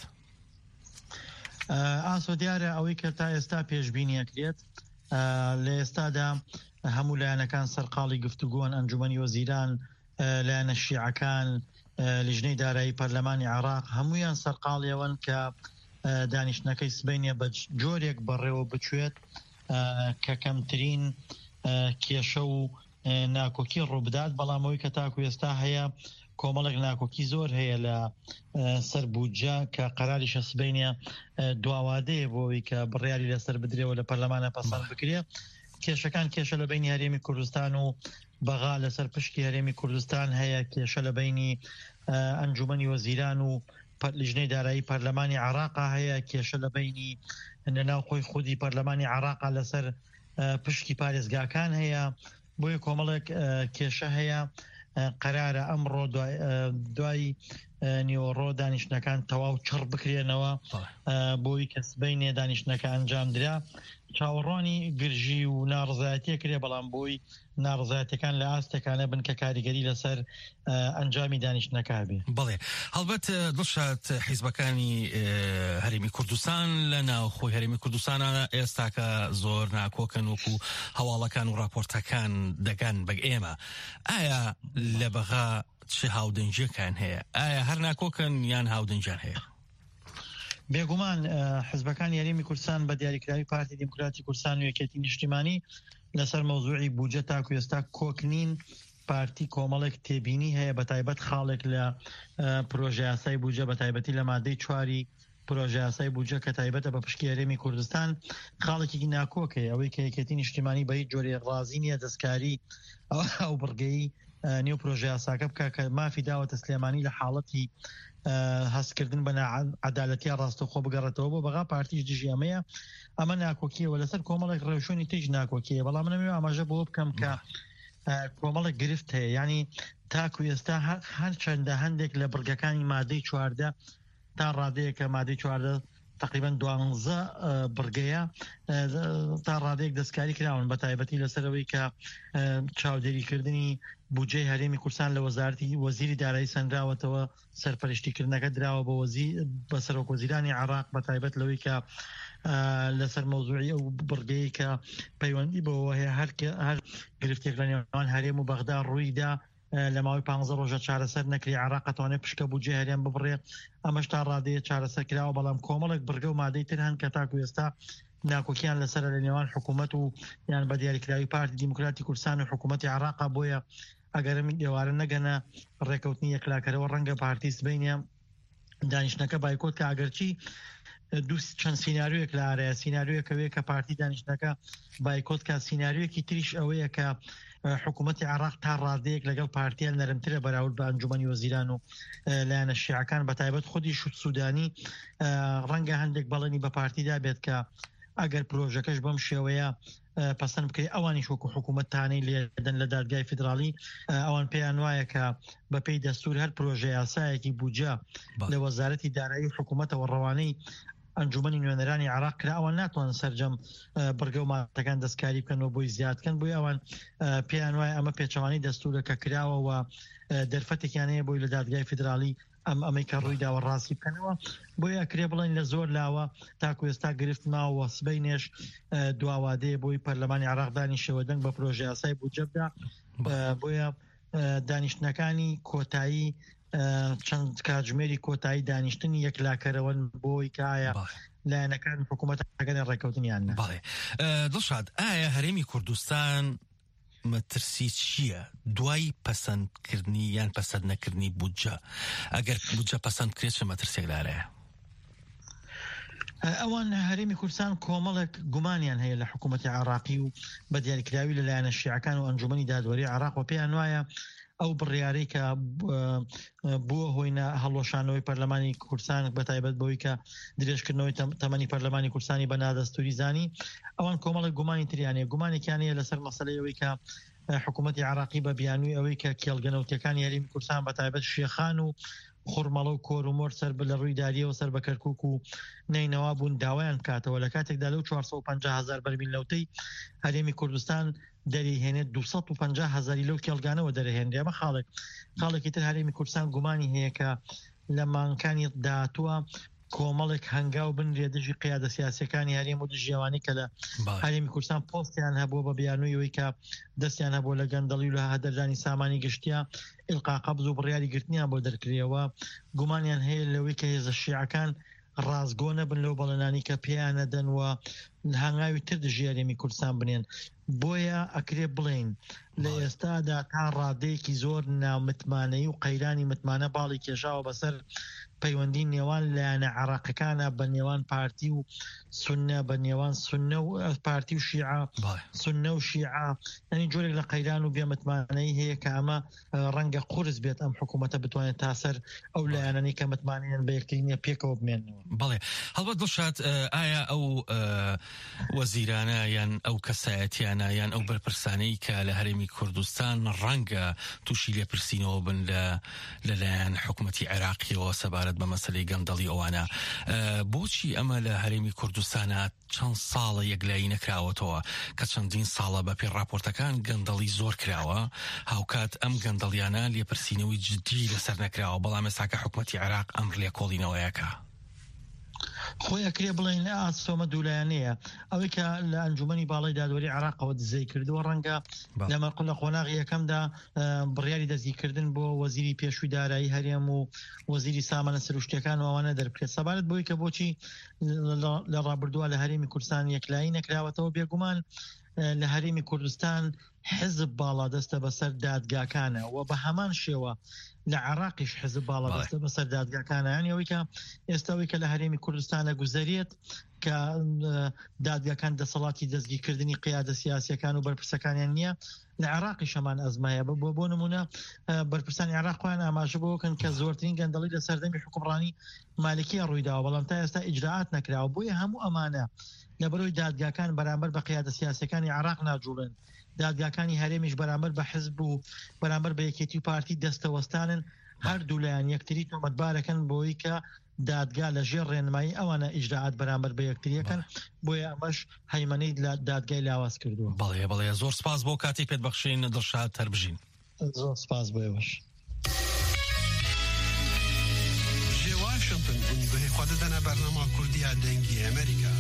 ئاسۆ دیارە ئەوەی کە تا ئێستا پێشبینیەکرێت لە ئێستادا هەموو لایەنەکان سەرقاڵی گفتوگۆن ئەنجومەنی وەزیران لایەنە شیعەکان لیژنەی دارایی پەرلەمانی عێراق هەمویان سەرقاڵیەوەن کە دانیشتنەکەی سبەینیە بە جۆرێک بەڕێوە بچوێت کە کەمترین کێشە و ناکۆکی ڕووبدات بەڵامەوەی کە تاکو ئێستا هەیە کۆمەڵێک ناکۆکی زۆر هەیە لە سەر بودجە کە قەراری شەسبینە دواوادەیە بۆەوەی کە بڕیاری لەسەر بدرێەوە لە پەرلەمانە پەسەند بکرێ کێشەکان کێشە لە بینی هەرێمی کوردستان و بەغا لەسەر پشکی هەرێمی کوردستان هەیە کێشە لە بینی ئەنجومەنی وەزیران و لیژنەی دارایی پەرلەمانی عێراقا هەیە کێشە لە بینی لەناو خۆی خودی پەرلەمانی عێراقا لەسەر پشکی پارێزگاکان هەیە بۆیە کۆمەڵێک کێشە هەیە قەرارە ئەمڕۆ دوای نیوەڕۆ دانیشتەکان تەواو چڕ بکرێنەوە بۆی کە سبەینێ دانیشتەکە ئەنجام درا چاوەڕوانی گرژی و ناڕزایەتیە کرێ بەڵام بۆی ناڕزایەتەکان لە ئاستەکانە بن کە کاریگەری لەسەر ئەنجامی دانیشتەکە بێ. بەڵێ هەڵبەت دڵشاد حیزبەکانی هەرێمی کوردستان لە ناو خۆی هەرێمی کوردستانە ئێستاکە زۆر ناکۆکن وەکو هەواڵەکان و راپۆرتەکان دەگەن بەگ ئێمە ئایا لە بەغا چه هاودنجەکان هەیە ئایا هەر ناکۆکن یان هاودنجان هەیە؟ بێگومان حزبەکان یاریمی کوردستان بە دیاریکراوی پارتی دیموکراتی کوردستان و یەکێتی نیشتیمانی لەسەر مەوزوعی بودجە تاکو ئێستا کۆکنین پارتی کۆمەڵێک تێبینی هەیە بە تایبەت خاڵێک لە پرۆژە یاسای بودجە بە تایبەتی لە مادەی چواری پرۆژە یاسای بودجە کە تایبەتە بە پشکی هەرێمی کوردستان خاڵێکی ناکۆکەیە ئەوەی کە یەکێتی نیشتیمانی بە هیچ جۆرێ ڕازی نییە دەستکاری ئەو بڕگەی نێو پرۆژە یاساکە بکە کە مافی داوەتە سلێمانی لە حاڵەتی هەستکردن بە عەدالەتیە ڕاستەوخۆ بگەڕێتەوە بۆ بەغا پارتیش دژی ئەمەیە ئەمە ناکۆکیەوە لەسەر کۆمەڵێک ڕێوشۆنی تێژ ناکۆکیە بەڵام منەوێ ئاماژە بۆ بکەم کە کۆمەڵێک گرفت هەیە ینی تاکو ئێستا هەر چەندە هەندێک لە بڕگەکانی مادەی چواردە تا ڕادەیە کە مادەی چواردە تقریبا دوانزە بڕگەیە تا ڕادەیەک دەستکاری کراون بە تایبەتی لەسەرەوەی کە چاودێریکردنی بودجەی هەرێمی کوردستان لە وەزارەتی وەزیری دارایی سەنراوەتەوە سەرپەرشتیکردنەکە دراوە بە وەزیر بە سەرۆکوەزیرانی عێراق بە تایبەت لەوەی کە لەسەر مەوزوعی ئەو بڕگەی کە پەیوەندی بەوە هەیە هەر گرفتێک لە نێوان هەرێم و بەغدا ڕوویدا لە ماوەی پانزە ڕۆژە چارەسەر نەکری عێراق ئەتوانێت پشکە بودجەی هەرێم ببڕێ ئەمەش تا ڕادەیە چارەسەر کراوە بەڵام کۆمەڵێک بڕگە و مادەی تر هەن کە تاکو ئێستا ناکۆکیان لەسەر لە نێوان حکوومەت و یان بە دیاریکراوی پارتی دیموکراتی کوردستان و حکوومەتی عێراق بۆیە ئەگەر من دێوارە نەگەنە ڕێکەوتنی یەکلاکەرەوە ڕەنگە پارتی سبەینە دانیشتەکە بایکۆت کە ئەگەرچی دوو چەند سیناریۆیەک لە ئارەیە سیناریۆیەکەوەیە کە پارتی دانیشتەکە بایکۆت کە سیناریۆیەکی تریش ئەوەیە کە حکوومەتی عێراق تا ڕادەیەک لەگەڵ پارتیان نەرمترە بەراورد بە ئەنجومەنی وەزیران و لایەنە شیعەکان بە تایبەت خودی شوت سوودانی ڕەنگە هەندێک بەڵێنی بە پارتیدا بێت کە ئەگەر پرۆژەکەش بەم شێوەیە پەسەند بکەی ئەوانیش وەکو حکوومەتتانەی لێدەن لە دادگای فیدراڵی ئەوان پێیان وایە کە بەپێی دەستور هەر پرۆژە یاسایەکی بودجە لە وەزارەتی دارایی حکوومەتەوە ڕەوانەی ئەنجومەنی نوێنەرانی عێراق کرا ئەوان ناتوانن سەرجەم بڕگە و ماتەکان دەستکاری بکەنەوە بۆی زیادکەن بۆی ئەوان پێیان وایە ئەمە پێچەوانی دەستورەکە کراوەوە دەرفەتێکیان هەیە بۆی لە دادگای فیدراڵی ئەم ئەمەی کە ڕوویداوە ڕاستی بکەنەوە بۆیە کرێ بڵێن لە زۆر لاوە تاکو ئێستا گرفت ماوە سبەینێش دواوادەیە بۆی پەرلەمانی عێراق دانیشەوە دەنگ بە پرۆژە یاسای بودجە بدا بۆیە دانیشتنەکانی کۆتایی چەند کاتژمێری کۆتایی دانیشتنی یەکلاکەرەوەن بۆی کایە لایەنەکان حکوومەت ئەگەنە ڕێکەوتنیان بەڵێ دڵشاد ئایا هەرێمی کوردستان مەترسی چییە دوای پەسەندکردنی یان پەسەند نەکردنی بودجە ئەگەر بودجە پەسەند کرێت چه مەترسێک دارەیە؟ ئەوان هەرێمی کوردستان کۆمەڵێک گومانیان هەیە لە حکوومەتی عێراقی و بە دیاریکراوی لەلایەنە شیعەکان و ئەنجومەنی دادوەری عێراق و پێیان وایە ئەو بڕیارەی کە بووە هۆی هەڵۆشانەوەی پەرلەمانی کوردستان بە تایبەت بەوەی کە درێژکردنەوەی تەمەنی پەرلەمانی کوردستانی بە نادەستوری زانی ئەوان کۆمەڵێک گومانی تریانەیە گومانێکیانەیە لەسەر مەسەلەی ئەوەی کە حکوومەتی عێراقی بە بیانووی ئەوەی کە کێڵگەنەوتەکانی هەرێمی کوردستان بە تایبەت شێخان و خوڕمەڵە و کۆر و مۆر سەر لە ڕووی داریەوە سەر بە کەرکووک و نەینەوا بوون داوایان کاتەوە لە کاتێکدا لەو چوارسەد و پەنجا هەزار بەرمیل لەوتەی هەرێمی کوردستان دەریهێنێت دووسەد و پەنجا هەزاری لەو کێڵگانەوە دەرەهێنرێ ئەمە خاڵێک خاڵێکی تر هەرێمی کوردستان گومانی هەیە کە لە مانگەکانی داهاتووە کۆمەڵێک هەنگاو بنرێ دژی قیادە سیاسیەکانی هەرێم و دژیێوانی کە لە هەرێمی کوردستان پۆستیان هەبووە بە بیانوویەوەی کە دەستیان هەبووە لە گەندەڵی و لە هەدەردانی سامانی گشتیا ئیلقا قەبز و بڕیاری گرتنیان بۆ دەرکرێەوە گومانیان هەیە لەوەی کە هێزە شیعەکان ڕازگۆ نەبن لەو بەڵێنانی کە پێیانەدەن و هەنگاوی تر دژی هەرێمی کوردستان بنێن بۆیە ئەکرێ بڵێن لە ئێستادا تا ڕادەیەکی زۆر ناومتمانەی و قەیرانی متمانە باڵی کێشاوە بەسەر پەیوەندی نێوان لایەنە عێراقیەکانە بە نێوان پارتی و سونە بە نێوان سونە و پارتی و شیعە سونە و شیعە یعنی جۆرێک لە قەیران و بێمتمانەی هەیە کە ئەمە ڕەنگە قورس بێت ئەم حکوومەتە بتوانێت تاسەر ئەو لایەنەی کە متمانیان بە یەکترینە پێکەوە بمێنەوە. بەڵێ هەڵبەت دڵشاد ئایا ئەو وەزیرانە یان ئەو کەسایەتیانە یان ئەو بەرپرسانەی کە لە هەرێمی کوردستان ڕەنگە تووشی لێپرسینەوە بن لەلایەن حکوومەتی عێراقیەوە سەبارەت بە مەسەلەی گەندەڵی ئەوانە بۆچی ئەمە لە هەرێمی کوردستانە چەند ساڵە یەکلایی نەکراوەتەوە کە چەندین ساڵە بە پێ راپۆرتەکان گەندەڵی زۆر کراوە هاوکات ئەم گەندەڵیانە لێپرسینەوەی جدی لەسەر نەکراوە بەڵام ئێستاکە حکوومەتی عێراق ئەم لێکۆڵینەوەیەکە خۆی ئەکرێ بڵێن ئاسۆمە دوولایەنەیە ئەوەی کە لە ئەنجومەنی باڵای دادوەری عێراقەوە دزەی کردووە ڕەنگە لە مەرقە لە قۆناغی یەکەمدا بڕیاری دەستگیرکردن بۆ وەزیری پێشووی دارایی هەرێم و وەزیری سامانە سروشتیەکان ئەوانە دەربکرێت سەبارەت بۆی کە بۆچی لە ڕابردووە لە هەرێمی کوردستان یەکلایی نەکراوەتەوە بێگومان لە هەرێمی کوردستان حزب باڵا دەستە بەسەر دادگاکانە و بە هەمان شێوە لە عێراقیش حزب باڵا دەستە بەسەر دادگاکانە یانیەوەی کە ئێستاوی کە لە هەرێمی کوردستانە گوزەرێت کە دادگاکان دەسەڵاتی دەستگیرکردنی قیادە سیاسیەکان و بەرپرسەکانیان نییە لە عێراقی شەمان ئەزمایە بۆ بۆ نمونە بەرپرسانی عێراقیان ئاماژە بۆکەن کە زۆرترین گەندەڵی لە سەردەمی حکومڕانی مالکیە ڕوویداوە بەڵام تا ئێستا ئیجراعات نەکراوە بۆیە هەموو ئەمانە لەبەرەوەی دادگاکان بەرامبەر بە قیادە سیاسیەکانی عێراق ناجوڵن دادگاکانی هەرێمیش بەرامبەر بە حزب و بەرامبەر بە یەکێتی و پارتی دەستەوەستانن هەردوو لایەن یەکتری تۆمەتبارەکەن بۆی کە دادگا لە ژێر ڕێنمایی ئەوانە ئیجراعات بەرامبەر بە یەکتریەکەن بۆیە ئەمەش هەیمەنەی لە دادگای لاواز کردووە. بەڵێ بەڵێ زۆر سپاس بۆ کاتی پێت بەخشین دڵشاد تەربژین. زۆر سپاس بۆیەوەش. ژێ واشنگتن گوهی خوددەنە بەرنامە کوردیە دەنگی ئەمریکا.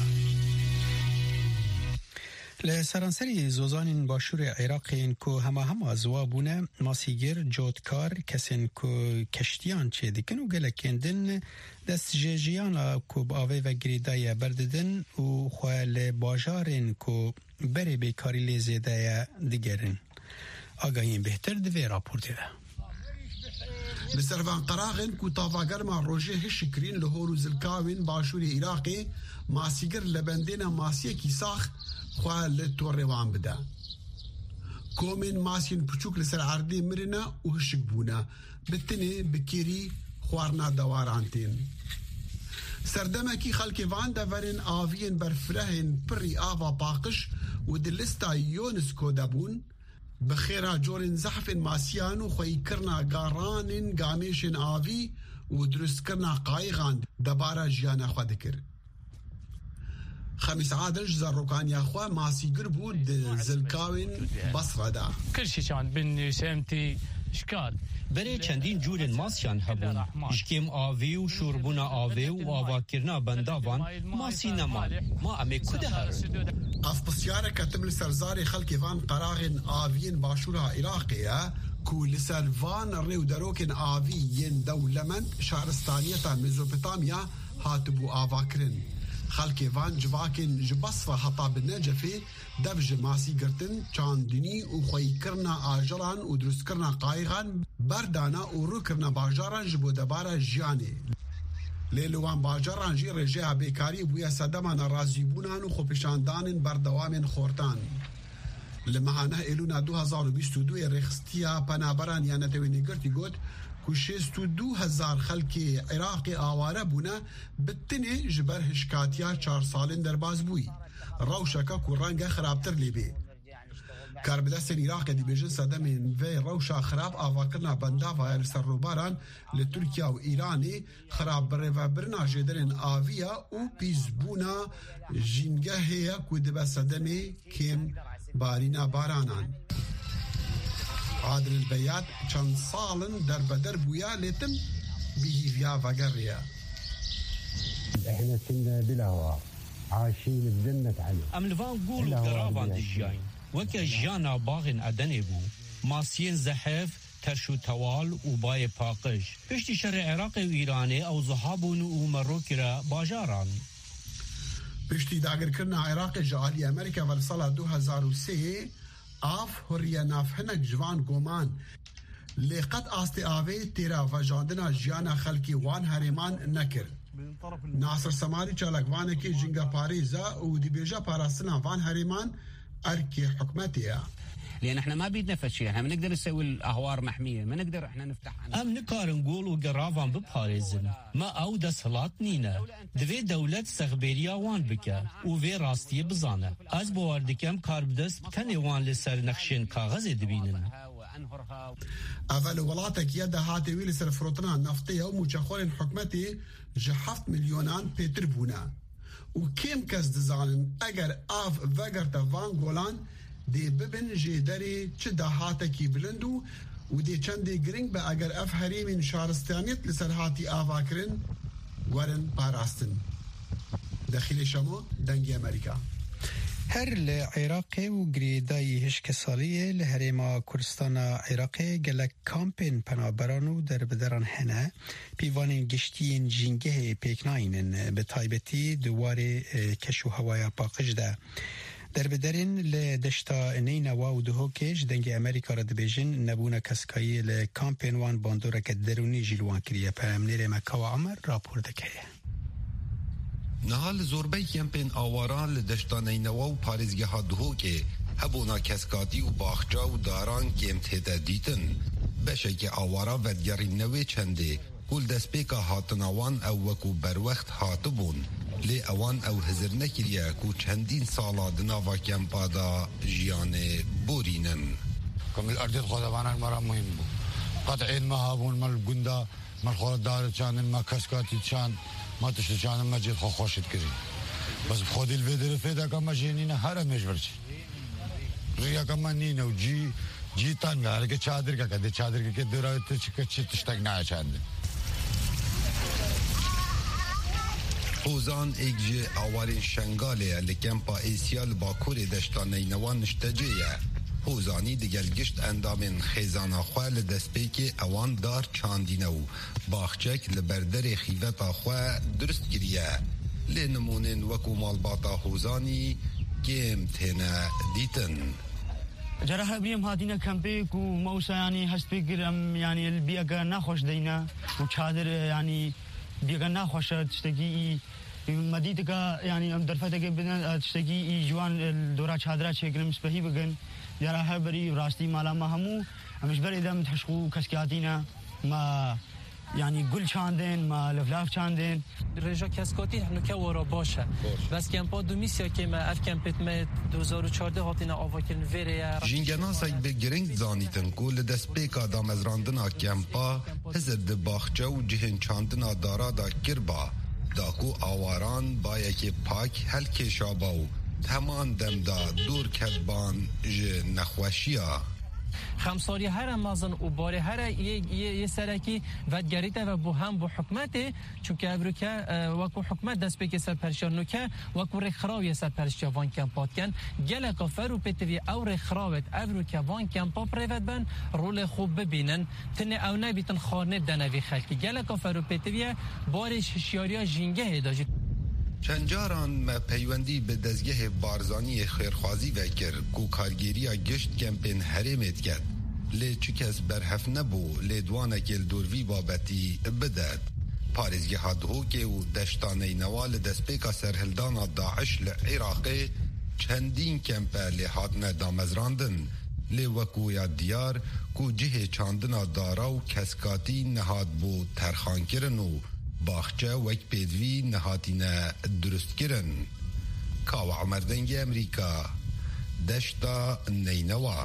لە سەرانسەری زۆزانین باشووری عێراقین کو هەما هەما زوا بوونە ماسیگر جۆتکار کەسێن کو کەشتیان چێ دیکن و گەلەکێندن دەست ژێژیانە کو بەئاوەی ڤەگریدایە بەردەدن و خوا لە باژارên ku berê bêkarî lê zêdeye digerin. Agahiyên bêhtir divê raportê de. Li servan qeraxên ku tavagerma rojê hişikirîn li hor û zilkawên başûrê Iraqê masîgir li bendêna masiyekî sax xwe li torê wan bide. Komên masiyên piçûk li ser erdê mirine û hişik bûne. Bi tinê bi kêrî xwarina dewaran tên. Serdemekî xelkê van de verin aviyên berfirehên pirî ava paqij û di lista UNESCO de bûn bi xêra corên zehfên masiyan û xweyîkirina garanên gamêşên avî û durustkirina qayîxan debara jiyana xwe dikir. Xemîs Adil ji zarokaniya xwe masîgir bû di zilkawên Basra de. Kirşîşan bin semtî şikal. Berê çendîn curên masyan hebûn. Jikêm avê û şorbûna avê û avakirina bendavan masî neman. Ma em ê ku diherin? Ev pisyareke tim li ser zarê xelkê van qeraxên aviyên başûra Iraqê ye ku li ser van rê û derokên avî yên dewlemend şaristaniyeta Mezopotamiya hatibû avakirin. Xelkê van civakên ji Basra heta bi Necefê dev ji masî girtin, çandinî û xweyîkirina ajelan û durustkirina qayîxan berdana û rûkirina bajaran ji bo debara jiyanê. Lê li wan bajaran jî rêjeya bêkarî bûye sedema nerazîbûnan û xwepêşandanên berdewamên xortan. Li meha neh Êlûna du hezar û bîst û duê rêxistiya penaberan ya netewênî girtî got ku şêst û du hezar xelkê Iraqê aware bûne bi tinê ji ber hişkatiya çar salên derbas bûyî. Rewşeka ku renge xirabtir lê bê. Karbidestên Iraqê dibêjin sedemên vê rewşa xirab avakirina bendavaya li ser robaran li Tirkiye û Îranê xirab birêvebirina jêderên aviya û pîzbûna jîngehê ye ku dibe sedemê kêm barîna baranan. Adil Beyat çend salin derbeder bûya lê tim bihîviya vegerê. احنا كنا بالهواء عايشين بجنة علي. Em li van gul û deravan dijîyayîn. Weke jiyana baxên Edenê bû. Masiyên zehef, terş û tewal û bayê paqij. Piştî şerê Iraqê û Îranê ew zihabûn û merokî re bajaran. پشتی داگرکردنا عێراق جعالی ئەمریکا بە ساڵا دو هەزار و سێ ئاف هۆریە نافهەنێک جوان گۆمان لێ قەت ئاستی ئاوێ تێرا ڤەژاندنا ژیانە خەڵکی وان هەرێمان نەکرد. ناصر سەماری چالاکوانێکی ژینگە پارێزە و دیبێژە پاراستنا وان هەرێمان ئەرکی حکومەتیە. لان احنا ما بيدنا فشي، احنا ما نقدر نسوي الاهوار محميه، ما نقدر احنا نفتح ام نكار نقول وقرافان بباريزن ما او دا صلات نينا دوي دولت سخبيريا وان بكا وفي راستي بزانه از بواردكم كار بدس بتني وان لسر نخشين كاغذ دبينن. اول ولاتك يدا هاتي ويل سر فروتنا نفطيه ومجخول حكمتي جحفت مليونان بيتر بونا وكيم كاس دزانن اگر اف وگر تفان غولان دی ببن جدری چه دهاتکی بلندو و دی چندی گرنگ به اگر اف هریمین شارستانیت لسر هاتی آوا کرن ورن پاراستن. داخل شما دنگی امریکا هر لعراق و گریدای هشک سالیه لهرما کردستان عراق گلک کامپین پنابرانو در بدران هنه پیوان گشتین جنگه پیکناینن به تایبتی دواره کشو هوای پاقش ده در بدرین لدشتا نینوا و دهو کش دنگ امریکا را دبیجن نبونه کسکایی لکامپین وان باندوره که درونی جلوان کریه پرمنیر مکه و عمر راپور دکه نهال زوربی کمپین آواران لدشتا نینوا و پارزگه ها دهو که هبونا کسکاتی و باخجا و داران کم تیده دیتن بشه که آوارا ودگری نوی چنده کل دسپیکا هاتناوان او وکو بروخت هاتبون لی اوان او هزر نکریه کو چندین سالا دناوا کمپادا جیان بورینن کم الاردید خودوانک مرا مهم بود قطعین ما هابون مال گندا مال خود دار چاندن ما کسکاتی چاند ما تشت چاندن مجید خو خوشت کری بس خودی الویدر فیدا کم مجینین هر مجبرچی ریا کم نینه و جی جی تنگه هر که چادر که کده چادر که درایت چی تشتک نه چانده حوزان ایگجی آوارین شنگاله لکمپا ایسیال باکور دشتان نینوان نشتجیه حوزانی دیگل گشت اندامین خیزانا خواه لدسپیک اوان دار چاندینو باخچک لبردر خیوتا خواه درست گریه لنمونین وکو مالباتا حوزانی کم تینه دیتن جراحه بیم هاتینا کمپیک و موسا یعنی هست بگیرم یعنی البیگه نخوش دینا و چادر یعنی بیگه نخوشه تشتگی مدید که یعنی ام درفته که بدن تشتگی جوان دورا چادره چگرم سپهی بگن جراحه بری راستی مالا ما همو همش بری دم تحشقو کسکاتینا ما يعني قل چاندن ما لفلاف چاندن رجا کسکاتی هنو که ورا باشه بس کمپا دومیسیا که ما اف کمپت ما دو هزار و چهارده هاتینا آوا کردن ویره جینگنا سایت به گرنگ زانیتن کل دست پیکا دا مزراندنا کمپا هزر ده باخچه و جهن چاندنا دارا دا کربا داکو آواران باید که پاک هل کشاباو تمان دم دا دور کدبان جه نخوشیا خمساری هر مازن و باره هر یه یه سرکی ودگریته و بو هم بو حکمته چون که ابروکه وکو حکمت دست به کسر پرشانو که وکو رخراوی سر پرشیا وان کمپات کن گله کافر و پتوی او رخراوت ابروکه وان کمپا پریوت بن رول خوب ببینن تنه او نبیتن خانه دنوی خلکی گله کافر و پتوی بارش شیاریا جینگه داشت چند جاران ما پیوندی به دزگه بارزانی خیرخوازی وکر کو کارگیریا گشت کمپین حریمت کرد لی چکس برحف نبو لی دوانکل دوروی بابتی بدد پارزگه هدهوکه و دشتانه نوال دسپیکا سرهلدان داعش لعراقی چندین کمپه لی حادنه دامزراندن لی وکویا دیار کو جه چاندنا دارا و کسکاتی نهاد بو ترخان کرن و باخچه وک پیدوی نهاتینه درست کرن کاو عمردنگ امریکا دشتا نینوا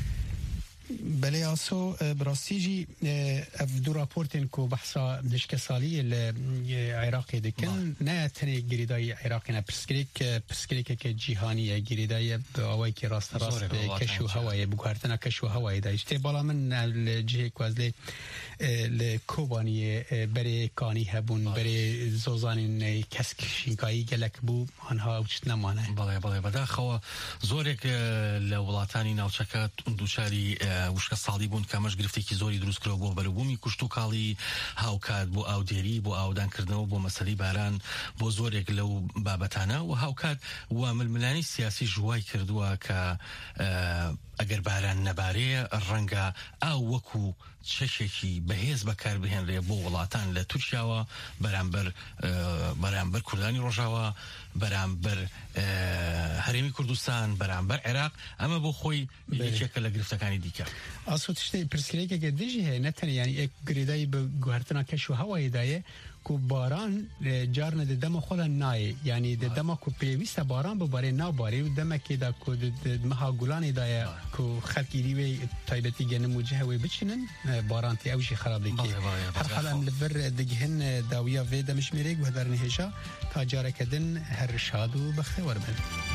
بله آسو براستیجی اف دو راپورتین کو بحثا دشک سالی العراقی دکن نه تنی گریدای عراقی نه پرسکریک پرسکریک که جیهانی گریدای آوایی که راست راست کشو هوایی بگوارتنا کشو هوایی داشته بالا من الجهه کوازلی لکوبانی بری کانی هبون بری زوزان کسک شینکایی گلک بو آنها وجود نمانه. بله بله بده خو زورک لولاتانی ناوچکات دوچاری وشک سالی بون کمش گرفتی که زوری دروست کرد بو بربومی کشتو کالی هاوکات بو او دیری بو او دان کردنو بو مسئله باران بو زورک لو بابتانه و هاوکات و ململانی سیاسی جوای کردوا که اگر باران نباره رنگا او وکو چشکی بهیز بکار بهن ری بو ولاتان لتوشیاوا برانبر برانبر کردانی روجاوا برانبر هرمی کردستان برانبر عراق اما بو خوی یکیکل گرفتکانی دیکه اصلا تشتی پرسکری که گدیجی هی نتنی یعنی یک گریدای به گوهرتنا کشو هوایی دایه کو باران جارن د دم خود نای یعنی د دم کو پیوست باران به باره نا باره و دم کې دا کو د مها ګلان دا کو خلکی دی تایبتی گن موجه وي بچنن باران تی اوجي خراب دي هر حالا لبر دگهن داویا و دمش میرګ و درنه هجا تاجر کدن هر شاد و بخیر ورمن